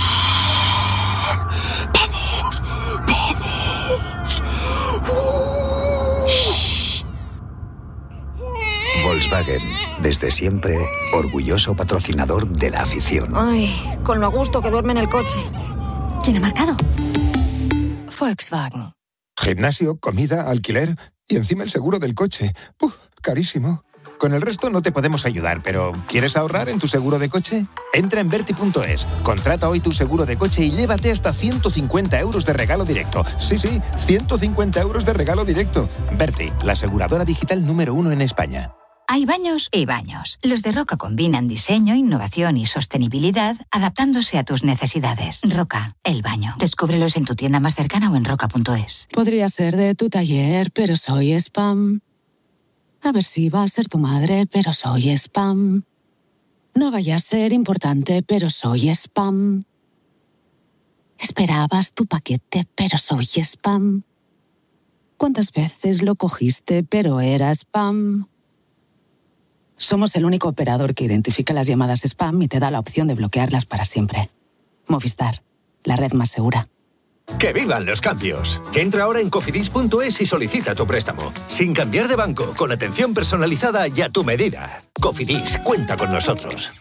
Volkswagen, desde siempre, orgulloso patrocinador de la afición. Ay, con lo a gusto que duerme en el coche. ¿Quién ha marcado? Volkswagen. Gimnasio, comida, alquiler y encima el seguro del coche. ¡Uf! Carísimo. Con el resto no te podemos ayudar, pero ¿quieres ahorrar en tu seguro de coche? Entra en Berti punto es, contrata hoy tu seguro de coche y llévate hasta ciento cincuenta euros de regalo directo. Sí, sí, ciento cincuenta euros de regalo directo. Berti, la aseguradora digital número uno en España. Hay baños y baños. Los de Roca combinan diseño, innovación y sostenibilidad, adaptándose a tus necesidades. Roca, el baño. Descúbrelos en tu tienda más cercana o en roca punto es. Podría ser de tu taller, pero soy spam. A ver si va a ser tu madre, pero soy spam. No vaya a ser importante, pero soy spam. Esperabas tu paquete, pero soy spam. ¿Cuántas veces lo cogiste, pero era spam? Somos el único operador que identifica las llamadas spam y te da la opción de bloquearlas para siempre. Movistar, la red más segura. ¡Que vivan los cambios! Entra ahora en cofidis punto es y solicita tu préstamo. Sin cambiar de banco, con atención personalizada y a tu medida. Cofidis, cuenta con nosotros.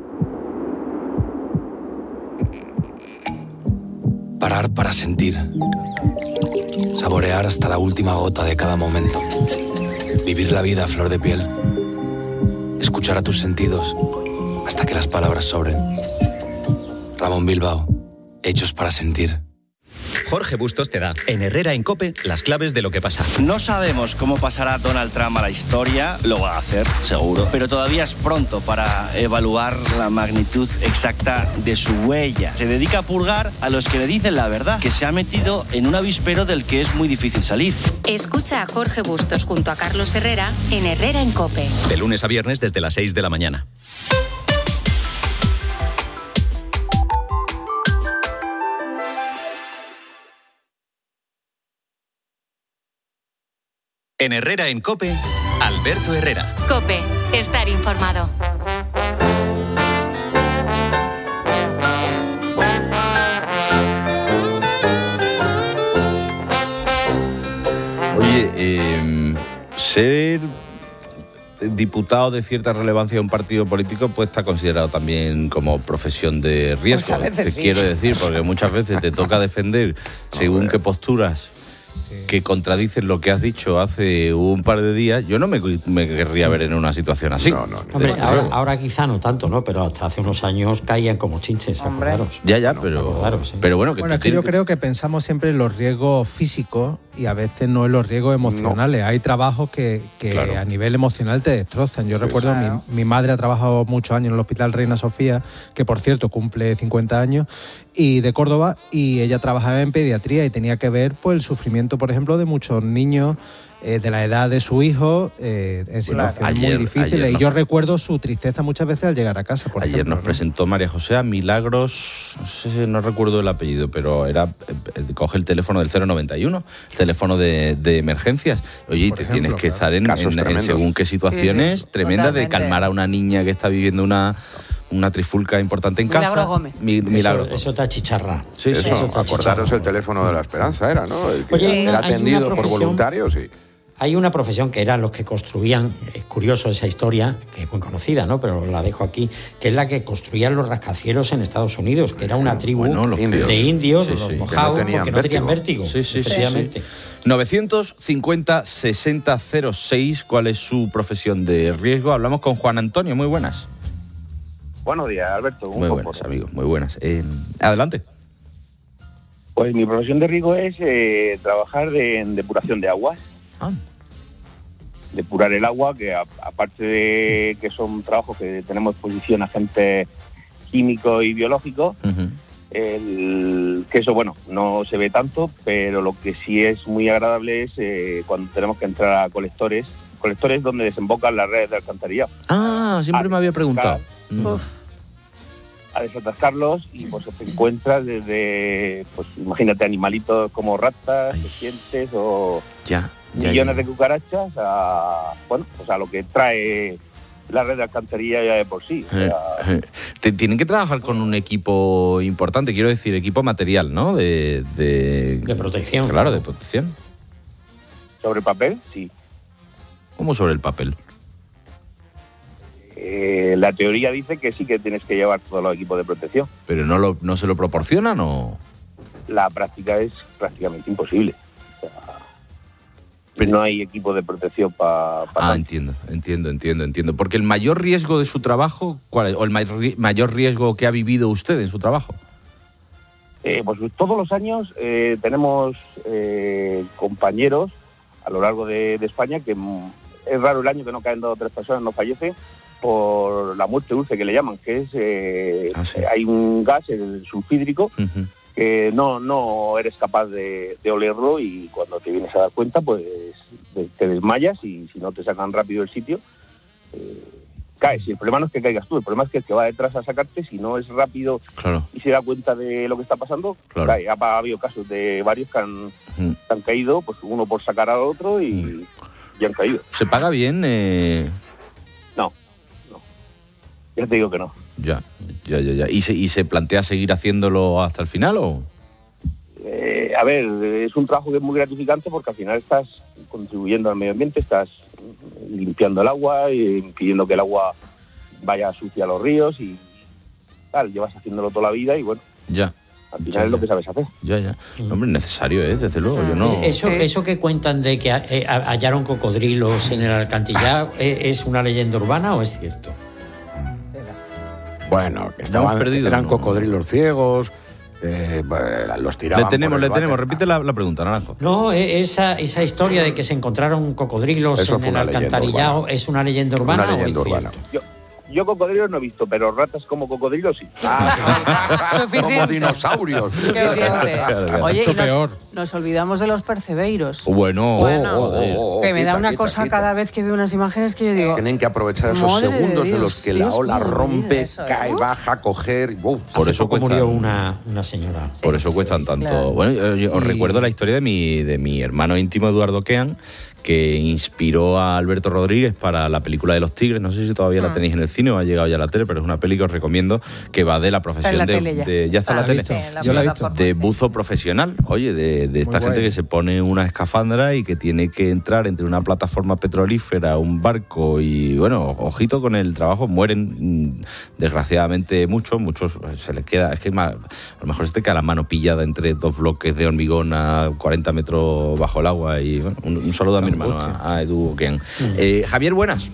Parar para sentir. Saborear hasta la última gota de cada momento. Vivir la vida a flor de piel. Escuchar a tus sentidos hasta que las palabras sobren. Ramón Bilbao, hechos para sentir. Jorge Bustos te da, en Herrera Incope, las claves de lo que pasa. No sabemos cómo pasará Donald Trump a la historia, lo va a hacer, seguro, pero todavía es pronto para evaluar la magnitud exacta de su huella. Se dedica a purgar a los que le dicen la verdad, que se ha metido en un avispero del que es muy difícil salir. Escucha a Jorge Bustos junto a Carlos Herrera en Herrera Incope. De lunes a viernes desde las seis de la mañana. En Herrera en COPE, Alberto Herrera. COPE, estar informado. Oye, eh, ser diputado de cierta relevancia de un partido político pues está considerado también como profesión de riesgo. Pues a veces te sí. quiero decir, porque muchas veces te toca defender según qué posturas que contradicen lo que has dicho hace un par de días. Yo no me, me querría ver en una situación así. No, no, Hombre, ahora, ahora quizá no tanto, ¿no? Pero hasta hace unos años caían como chinches, acordaros. Ya, ya, pero, acordaros, ¿eh? pero bueno, que Bueno, es que yo creo que pensamos siempre en los riesgos físicos y a veces no en los riesgos emocionales. Hay trabajos que, que Claro. a nivel emocional te destrozan. Yo Sí, recuerdo, claro. mi, mi madre ha trabajado muchos años en el Hospital Reina Sofía, que por cierto cumple cincuenta años, y de Córdoba, y ella trabajaba en pediatría y tenía que ver pues el sufrimiento, por ejemplo, de muchos niños eh, de la edad de su hijo eh, en situaciones Ayer- muy difíciles. ayer Y no. yo recuerdo su tristeza muchas veces al llegar a casa, por Ayer ejemplo, nos ¿no? presentó María José a Milagros, no sé si no recuerdo el apellido, pero era eh, coge el teléfono del cero noventa y uno, el teléfono de, de emergencias. Oye, y te ejemplo, tienes que claro. estar en, Casos en- en tremendos. según qué situaciones Sí, sí. tremendas de Totalmente. calmar a una niña que está viviendo una, una trifulca importante en Milagro casa. Gómez. Mi- Milagro. Eso, eso está chicharra. Sí, sí. Eso, está acordaros el teléfono de la esperanza, era, ¿no? El que Oye, era hay una atendido por profesión- voluntarios y... Hay una profesión que eran los que construían, es curioso esa historia, que es muy conocida, ¿no? Pero la dejo aquí, que es la que construían los rascacielos en Estados Unidos, que era una tribu Bueno, los indios. de indios, Sí, los sí, que no mojados, tenían porque no tenían vértigo. vértigo. Sí, sí, sí, efectivamente. novecientos cincuenta sesenta cero seis, ¿cuál es su profesión de riesgo? Hablamos con Juan Antonio, muy buenas. Buenos días, Alberto. Un Muy poco. buenas, amigos, muy buenas. Eh, adelante. Pues mi profesión de riesgo es eh, trabajar de- en depuración de aguas. Ah. Depurar el agua, que a- aparte de que son trabajos que tenemos exposición a agentes químicos y biológicos, el, que eso, bueno, no se ve tanto, pero lo que sí es muy agradable es eh, cuando tenemos que entrar a colectores, colectores donde desembocan las redes de alcantarillado. Ah, siempre me había preguntado. Mm. A desatascarlos y pues te encuentras desde, pues imagínate, animalitos como ratas, serpientes o Ya, ya, millones ya. de cucarachas a, bueno, pues a lo que trae la red de alcantarilla ya de por sí. O Eh, sea, eh. Te- Tienen que trabajar con un equipo importante, quiero decir, equipo material, ¿no? De, de, de protección. Claro, de protección. sobre papel, sí. ¿Cómo sobre el papel? Eh, la teoría dice que sí que tienes que llevar todos los equipos de protección. ¿Pero no, lo, no se lo proporcionan o...? La práctica es prácticamente imposible. O sea, no hay equipo de protección para... Ah, entiendo, entiendo, entiendo, entiendo. Porque el mayor riesgo de su trabajo, ¿cuál es? ¿O el may- mayor riesgo que ha vivido usted en su trabajo? Eh, pues todos los años eh, tenemos eh, compañeros a lo largo de, de España que mm, es raro el año que no caen dos o tres personas, no fallecen por la muerte dulce que le llaman, que es eh, Ah, sí. eh, hay un gas, el sulfídrico, Ujú. que no, no eres capaz de, de olerlo y cuando te vienes a dar cuenta pues de- te desmayas y si no te sacan rápido el sitio eh, caes. Y el problema no es que caigas tú, el problema es que el que va detrás a sacarte, si no es rápido Claro. y se da cuenta de lo que está pasando, Claro. cae. Ha, ha habido casos de varios que han, Ujú. que han caído, pues uno por sacar al otro y, y han caído. ¿Se paga bien? Eh, No, no. Ya te digo que no. ya, ya, ya, ya. ¿Y se, ¿Y se plantea seguir haciéndolo hasta el final o...? Eh, a ver, es un trabajo que es muy gratificante porque al final estás contribuyendo al medio ambiente, estás limpiando el agua, y impidiendo que el agua vaya sucia a los ríos y tal. Llevas haciéndolo toda la vida y bueno, Ya. al final es lo que sabes hacer. Ya, ya. Hombre, necesario, ¿eh? Desde luego, yo no... Eso, eso que cuentan de que eh, hallaron cocodrilos en el alcantarillado, ¿eh, ¿es una leyenda urbana o es cierto? Bueno, que hemos estaban, perdido, eran ¿no? cocodrilos ciegos, eh, bueno, los tiraban Le tenemos, por le el tenemos. váter. Repite la, la pregunta, Naranjo. No, eh, esa, esa historia de que se encontraron cocodrilos Eso en fue el una leyenda alcantarillado, urbana. ¿es una leyenda urbana Una o es leyenda urbana. cierto? Yo, yo cocodrilos no he visto, pero ratas como cocodrilos sí. Como dinosaurios. Suficiente. Oye, Mucho y nos, peor. nos olvidamos de los percebeiros. Bueno, Bueno, oh, oh, oh, que me da quita, una quita, cosa quita. cada vez que veo unas imágenes que yo digo... Tienen que aprovechar esos Madre de segundos en Dios, los que la Dios ola mío, rompe, eso, ¿eh? cae, baja, coger. ¡Buf! Por Hace eso poco cuestan- murió una, una señora. Por eso cuestan tanto. claro. Bueno, yo, yo os recuerdo la historia de mi, de mi hermano íntimo Eduardo Kean, que inspiró a Alberto Rodríguez para la película de Los Tigres. No sé si todavía la tenéis en el cine o ha llegado ya a la tele, pero es una peli que os recomiendo, que va de la profesión Está en la de, tele ya. de- ya está en la Ah, tele. visto. Sí, en la Yo la he visto. De buzo profesional, oye, de, de esta Muy gente guay. que se pone una escafandra y que tiene que entrar entre una plataforma petrolífera, un barco y, bueno, ojito con el trabajo, mueren mm, desgraciadamente muchos, muchos eh, se les queda, es que más, a lo mejor se te queda la mano pillada entre dos bloques de hormigón a cuarenta metros bajo el agua y, bueno, un, un saludo a mi hermano, a, a Edu Kean. Eh, Javier, buenas.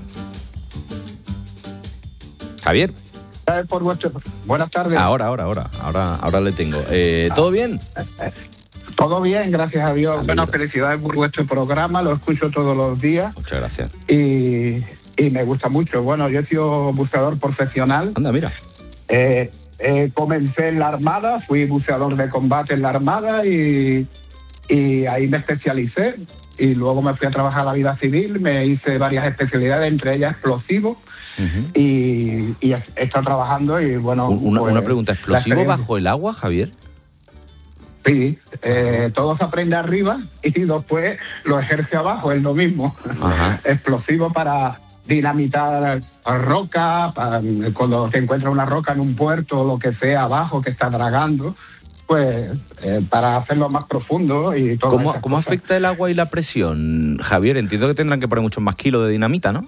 Javier. Por vuestro... Buenas tardes. Ahora, ahora, ahora, ahora, ahora le tengo. Eh, ¿Todo bien? Todo bien, gracias a Dios. Me Bueno, alegro. felicidades por vuestro programa, lo escucho todos los días Muchas gracias. y, y me gusta mucho. Bueno, yo he sido buscador profesional. Anda, mira. Eh, eh, comencé en la Armada, fui buceador de combate en la Armada y, y ahí me especialicé. Y luego me fui a trabajar a la vida civil, me hice varias especialidades, entre ellas explosivos. Uh-huh. y, y he estado trabajando y bueno... Una, pues, una pregunta, ¿explosivo bajo el agua, Javier? Sí, eh, todo se aprende arriba y después lo ejerce abajo, es lo mismo. Ajá. Explosivo para dinamitar roca, para, cuando te encuentras una roca en un puerto o lo que sea abajo que está dragando, pues eh, para hacerlo más profundo y todo. ¿Cómo, ¿cómo afecta el agua y la presión, Javier? Entiendo que tendrán que poner muchos más kilos de dinamita, ¿no?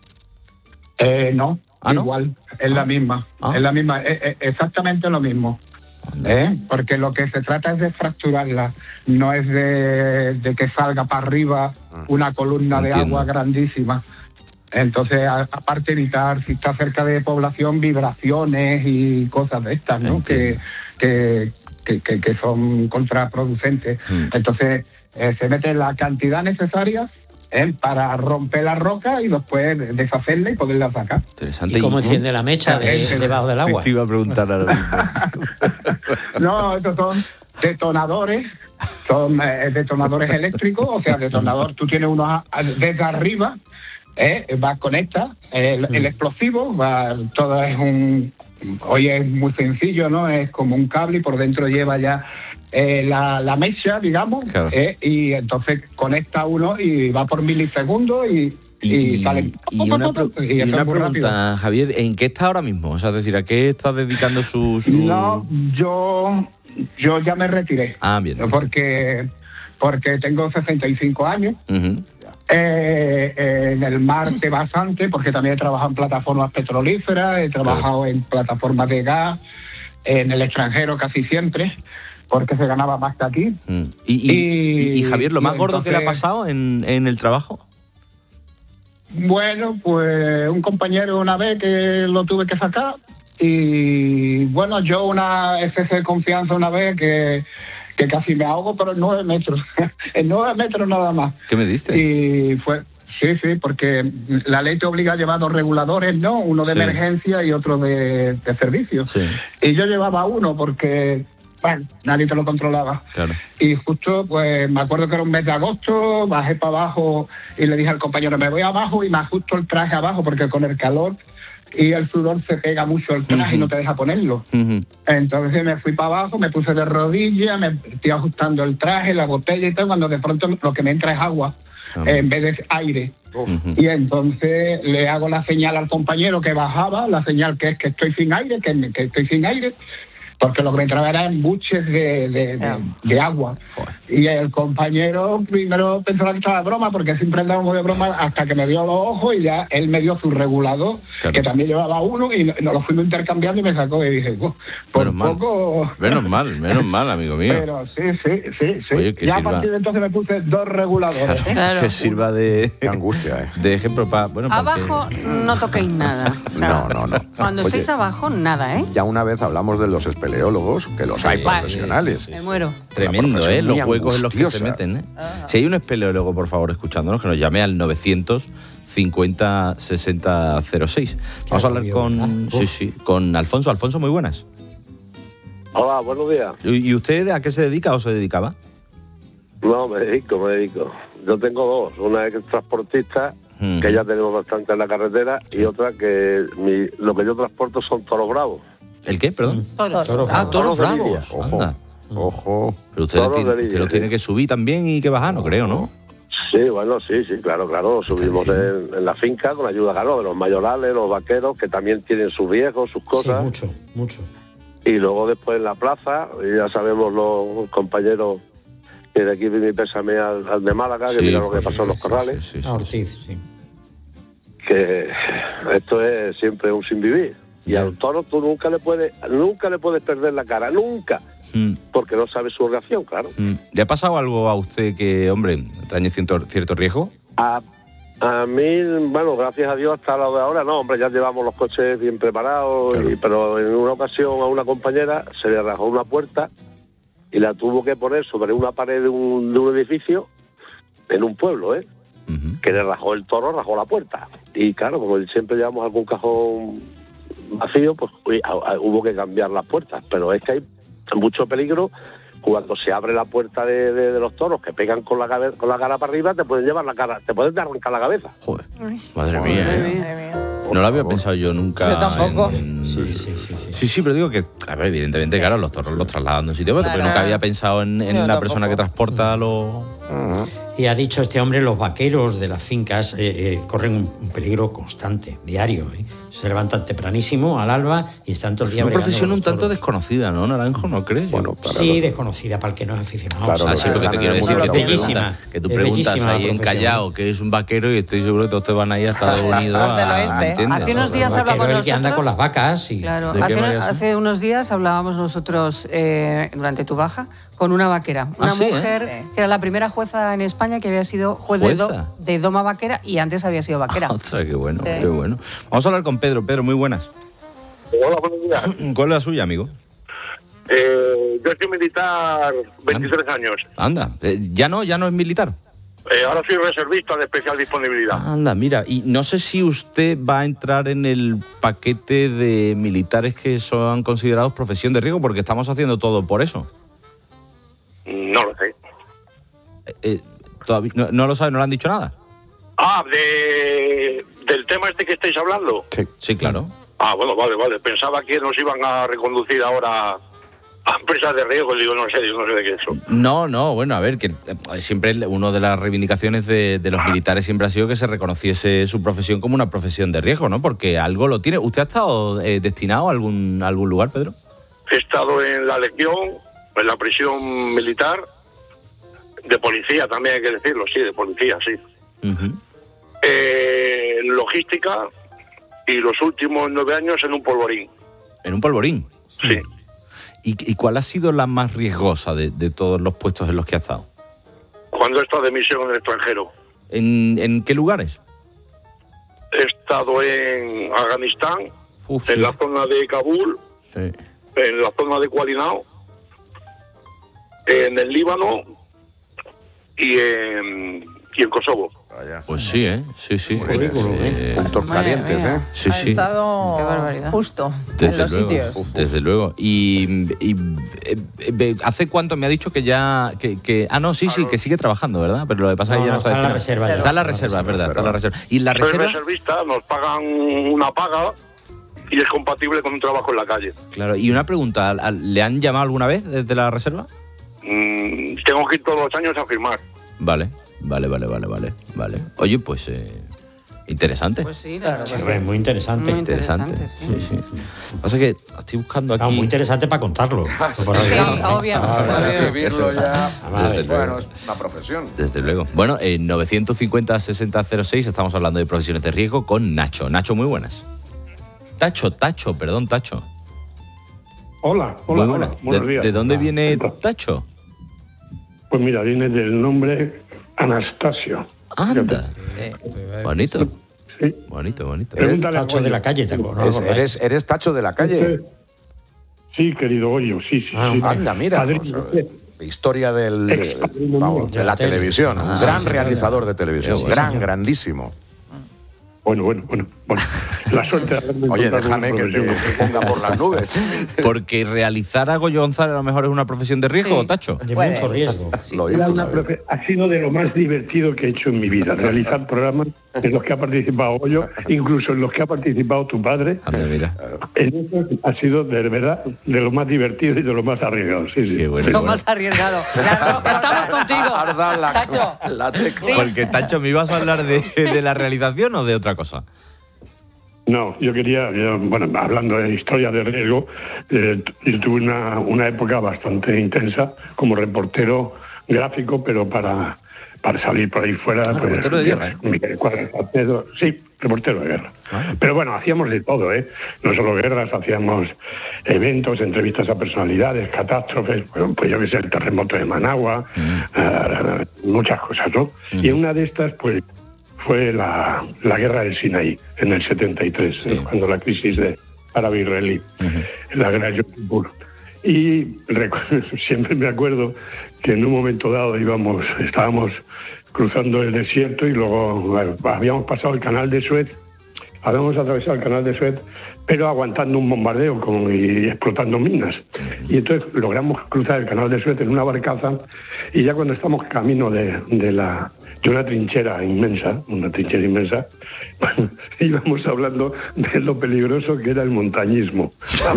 Eh, no, ¿Ah, igual, no? es ah. la misma, ah. es la misma, es, es exactamente lo mismo. ¿Eh? Porque lo que se trata es de fracturarla, no es de, de que salga para arriba una columna Entiendo. de agua grandísima. Entonces, a, aparte evitar, si está cerca de población, vibraciones y cosas de estas, ¿no? Que, que, que, que, que son contraproducentes. Mm. Entonces, eh, se mete la cantidad necesaria ¿eh? para romper la roca y después deshacerla y poderla sacar. Interesante. ¿Y cómo enciende la mecha de, de, debajo del agua? Te iba a preguntar ahora mismo. No, estos son detonadores, son eh, detonadores eléctricos, o sea, detonador, tú tienes uno desde arriba, eh, va conecta, el, sí. el explosivo, va, todo es un, hoy es muy sencillo, ¿no? Es como un cable y por dentro lleva ya Eh, la, la mecha, digamos, claro. eh, y entonces conecta uno y va por milisegundos y, y, y sale. Y una, pro, y y una pregunta, rápido. Javier, ¿en qué está ahora mismo? O sea, es decir, ¿a qué está dedicando su, su...? No, yo, yo ya me retiré. Ah, bien. Porque, porque tengo sesenta y cinco años. Uh-huh. Eh, eh, en el mar de bastante, porque también he trabajado en plataformas petrolíferas, he trabajado claro. en plataformas de gas, en el extranjero casi siempre, porque se ganaba más que aquí. Mm. ¿Y, y, y, y Javier, lo más gordo entonces, que le ha pasado en, en el trabajo? Bueno, pues un compañero una vez que lo tuve que sacar y bueno, yo una exceso de confianza una vez que, que casi me ahogo, pero en nueve metros. En nueve metros nada más. ¿Qué me diste? Y fue... Sí, sí, porque la ley te obliga a llevar dos reguladores, ¿no? Uno de sí. emergencia y otro de, de servicio. Sí. Y yo llevaba uno porque... Bueno, nadie te lo controlaba. Claro. Y justo, pues, me acuerdo que era un mes de agosto, bajé para abajo y le dije al compañero, me voy abajo y me ajusto el traje abajo, porque con el calor y el sudor se pega mucho el traje uh-huh. y no te deja ponerlo. Uh-huh. Entonces me fui para abajo, me puse de rodillas, me estoy ajustando el traje, la botella y todo, cuando de pronto lo que me entra es agua, uh-huh. eh, en vez de aire. Uh-huh. Y entonces le hago la señal al compañero que bajaba, la señal que es que estoy sin aire, que, que estoy sin aire, porque lo que me entraba era en buches de, de, de, de agua. Y el compañero primero pensó que estaba de broma, porque siempre andábamos de broma, hasta que me dio los ojos y ya él me dio su regulador, claro. que también llevaba uno, y nos lo fuimos intercambiando y me sacó y dije, oh, por menos poco... Mal. Menos mal, menos mal, amigo mío. Pero sí, sí, sí, sí. Oye, que ya sirva... a partir de entonces me puse dos reguladores. Claro, ¿eh? claro. Que sirva de... Qué angustia, ¿eh? De ejemplo para... Bueno, abajo porque... no toquéis nada. O sea, no, no, no. Cuando Oye, estéis abajo, nada, ¿eh? Ya una vez hablamos de los espeleólogos, que los sí, hay profesionales. Sí, sí, sí. Me muero. Tremendo, ¿eh? Los huecos en los que se meten, ¿eh? Ah. Si hay un espeleólogo, por favor, escuchándonos, que nos llame al novecientos cincuenta sesenta cero seis. Vamos a hablar con... Sí, sí, con Alfonso. Alfonso, muy buenas. Hola, buenos días. ¿Y usted a qué se dedica o se dedicaba? No, me dedico, me dedico. Yo tengo dos. Una es transportista, hmm. que ya tenemos bastante en la carretera, sí. y otra que mi, lo que yo transporto son toros bravos. ¿El qué, perdón? Toros. Toros ah, toros bravos. Ojo, Anda. ojo. Pero usted, tiene, usted sí. lo tiene que subir también y que bajar, no creo, ¿no? Sí, bueno, sí, sí, claro, claro. Subimos en, en la finca con ayuda, claro, de los mayorales, los vaqueros, que también tienen sus riesgos, sus cosas. Sí, mucho, mucho. Y luego después en la plaza, y ya sabemos los compañeros, que de aquí mi pésame al, al de Málaga, que sí, mira lo que pasó en los sí, corrales. Sí, sí, sí, Ortiz, sí. Que esto es siempre un sin vivir. Y ya. Al toro tú nunca le puedes, nunca le puedes perder la cara, nunca. Mm. Porque no sabes su reacción, claro. Mm. ¿Le ha pasado algo a usted que, hombre, trae cierto, cierto riesgo? A, a mí, bueno, gracias a Dios hasta lo de ahora, no, hombre, ya llevamos los coches bien preparados, claro. y, pero en una ocasión a una compañera se le rajó una puerta y la tuvo que poner sobre una pared de un, de un edificio en un pueblo, ¿eh? Uh-huh. Que le rajó el toro, rajó la puerta. Y claro, como siempre llevamos algún cajón vacío, pues uy, a, a, hubo que cambiar las puertas. Pero es que hay mucho peligro cuando se abre la puerta de, de, de los toros, que pegan con la cabeza, con la cara para arriba, te pueden llevar la cara, te pueden arrancar la cabeza. Joder, madre mía, ¿eh? No lo había pensado yo nunca. Yo tampoco. En, en... Sí, sí, sí, sí. Sí, sí, pero digo que, a ver, evidentemente, claro, los toros los trasladan de un sitio a otro, Claro. pero nunca había pensado en, en Yo la tampoco. persona que transporta los... Uh-huh. Y ha dicho este hombre, los vaqueros de las fincas eh, eh, corren un, un peligro constante, diario. ¿eh? Se levantan tempranísimo, al alba, y están todo el Es día una bregando profesión con un los tanto toros. desconocida, ¿no, Naranjo? ¿No crees? Bueno, para Sí, los- desconocida para el que no es aficionado. Claro, Ah, los sí, porque te están quiero en el decir mundo que tú de la bellísima. preguntas, que tú Es preguntas bellísima ahí en profesión. Callao que es un vaquero y estoy seguro que todos te van ahí a Estados Unidos. Los del a- oeste. ¿entiendes? Hace unos días El hablaba vaquero con el que anda nosotros. con las vacas y... Claro, ¿De qué hace, manera, sí? hace unos días hablábamos nosotros, eh, durante tu baja, con una vaquera. Una Ah, sí, ¿eh? mujer que era la primera jueza en España que había sido juez de, do- ¿Jueza? de doma vaquera y antes había sido vaquera. Ostras, qué bueno, qué bueno. Vamos a hablar con Pedro. Pedro, muy buenas. Hola, buenos días. ¿Cuál es la suya, amigo? Eh, yo soy militar veintitrés años. Anda, eh, ya no, ya no es militar. Eh, ahora soy reservista de especial disponibilidad. Anda, mira, y no sé si usted va a entrar en el paquete de militares que son considerados profesión de riesgo, porque estamos haciendo todo por eso. No lo sé. Eh, eh, todavía, no, no lo sabe, no le han dicho nada. Ah, de, del tema este que estáis hablando. Sí, sí, claro. Ah, bueno, vale, vale. Pensaba que nos iban a reconducir ahora a empresas de riesgo. Digo, no sé, digo, no sé de qué es eso. No, no, bueno, a ver, que eh, siempre una de las reivindicaciones de, de los militares siempre ha sido que se reconociese su profesión como una profesión de riesgo, ¿no? Porque algo lo tiene. ¿Usted ha estado eh, destinado a algún, a algún lugar, Pedro? He estado en la Legión, en la prisión militar, de policía también hay que decirlo, sí, de policía, sí. Uh-huh. Eh, en logística y los últimos nueve años en un polvorín. En un polvorín. Sí. ¿Y, y cuál ha sido la más riesgosa de, de todos los puestos en los que ha estado? Cuando he estado de misión en el extranjero. ¿En, en qué lugares? He estado en Afganistán, Uf, en sí. la zona de Kabul, Sí. en la zona de Kualinao, en el Líbano y en, y en Kosovo. Pues sí, ¿eh? Sí, sí. Currículum, ¿eh? Puntos Madre calientes, mía. ¿eh? Sí, Ha sí. estado Qué barbaridad. justo en Desde los luego, sitios. desde luego. Y, y, eh, eh, ¿hace cuánto me ha dicho que ya... Que, que- ah, no, sí, sí, que sigue trabajando, ¿verdad? Pero lo que pasa es No, que ya no, no está está en la destinado. reserva ya. Está en la reserva, es verdad, está en la reserva. ¿Y la Soy reserva? reservista, nos pagan una paga y es compatible con un trabajo en la calle. Claro, y una pregunta, ¿al- al- ¿le han llamado alguna vez desde la reserva? Mm, tengo que ir todos los años a firmar. Vale, vale, vale, vale, vale. vale. Oye, pues... Eh, interesante. Pues sí, la verdad. Es muy interesante. Muy interesante. interesante, sí. Sí, sí. Pasa que estoy buscando aquí... No, muy interesante para contarlo. Por Sí, radio. obvio. Para escribirlo ya. Desde luego. Bueno, es una profesión. Desde luego. Bueno, en novecientos cincuenta sesenta cero seis estamos hablando de profesiones de riesgo con Nacho. Nacho, muy buenas. Tacho, Tacho, perdón, Tacho. Hola, hola, Muy buenas. hola, buenos ¿De, días. de dónde viene Tacho? Pues mira, viene del nombre Anastasio. Anda. Bonito. Sí. Bonito, bonito. Pregúntale a Tacho de Goyo. la calle, ¿te acuerdas? Es- eres, eres tacho de la calle. Usted- Sí, querido Goyo, sí, sí. Ah, sí. Anda, mira. Padrino, o sea, usted. historia del, Ex padrino vamos, mío. de la De la tele. televisión. Ah, un gran sí, sí, realizador de televisión. Qué bueno. Gran, grandísimo. Bueno, bueno, bueno, bueno. La suerte de haberme Oye, encontrado déjame una que te profesión. ponga por las nubes. Porque realizar a Goyo González a lo mejor es una profesión de riesgo, Sí. Tacho. De Puede. mucho riesgo. Lo Era hizo, una ¿sabes? profe- ha sido de lo más divertido que he hecho en mi vida, realizar programas en los que ha participado Goyo, incluso en los que ha participado tu padre. Anda, mira. En eso ha sido de verdad de lo más divertido y de lo más arriesgado. Sí, sí. Qué bueno. Lo más arriesgado. Estamos contigo. Arda la, Tacho. la tecla. Sí. Porque, Tacho, ¿me ibas a hablar de, de la realización o de otra cosa? No, yo quería, yo, bueno, hablando de historia de riesgo, eh, yo tuve una, una época bastante intensa como reportero gráfico, pero para, para salir por ahí fuera. Ah, reportero de guerra, ¿eh? Miguel Cuadra Salcedo, sí, reportero de guerra. Ah. Pero bueno, hacíamos de todo, ¿eh? No solo guerras, hacíamos eventos, entrevistas a personalidades, catástrofes, bueno, pues yo qué sé, el terremoto de Managua, Mm. eh, muchas cosas, ¿no? Y en una de estas, pues, fue la, la guerra del Sinaí, en el setenta y tres, Sí. ¿eh? Cuando la crisis de árabe-israelí, la guerra de Yom Kippur. Y recu- siempre me acuerdo que en un momento dado íbamos, estábamos cruzando el desierto y luego bueno, habíamos pasado el canal de Suez habíamos atravesado el canal de Suez, pero aguantando un bombardeo con, y explotando minas. Y entonces logramos cruzar el canal de Suez en una barcaza, y ya cuando estamos camino de, de, la, de una trinchera inmensa, una trinchera inmensa, bueno, íbamos hablando de lo peligroso que era el montañismo.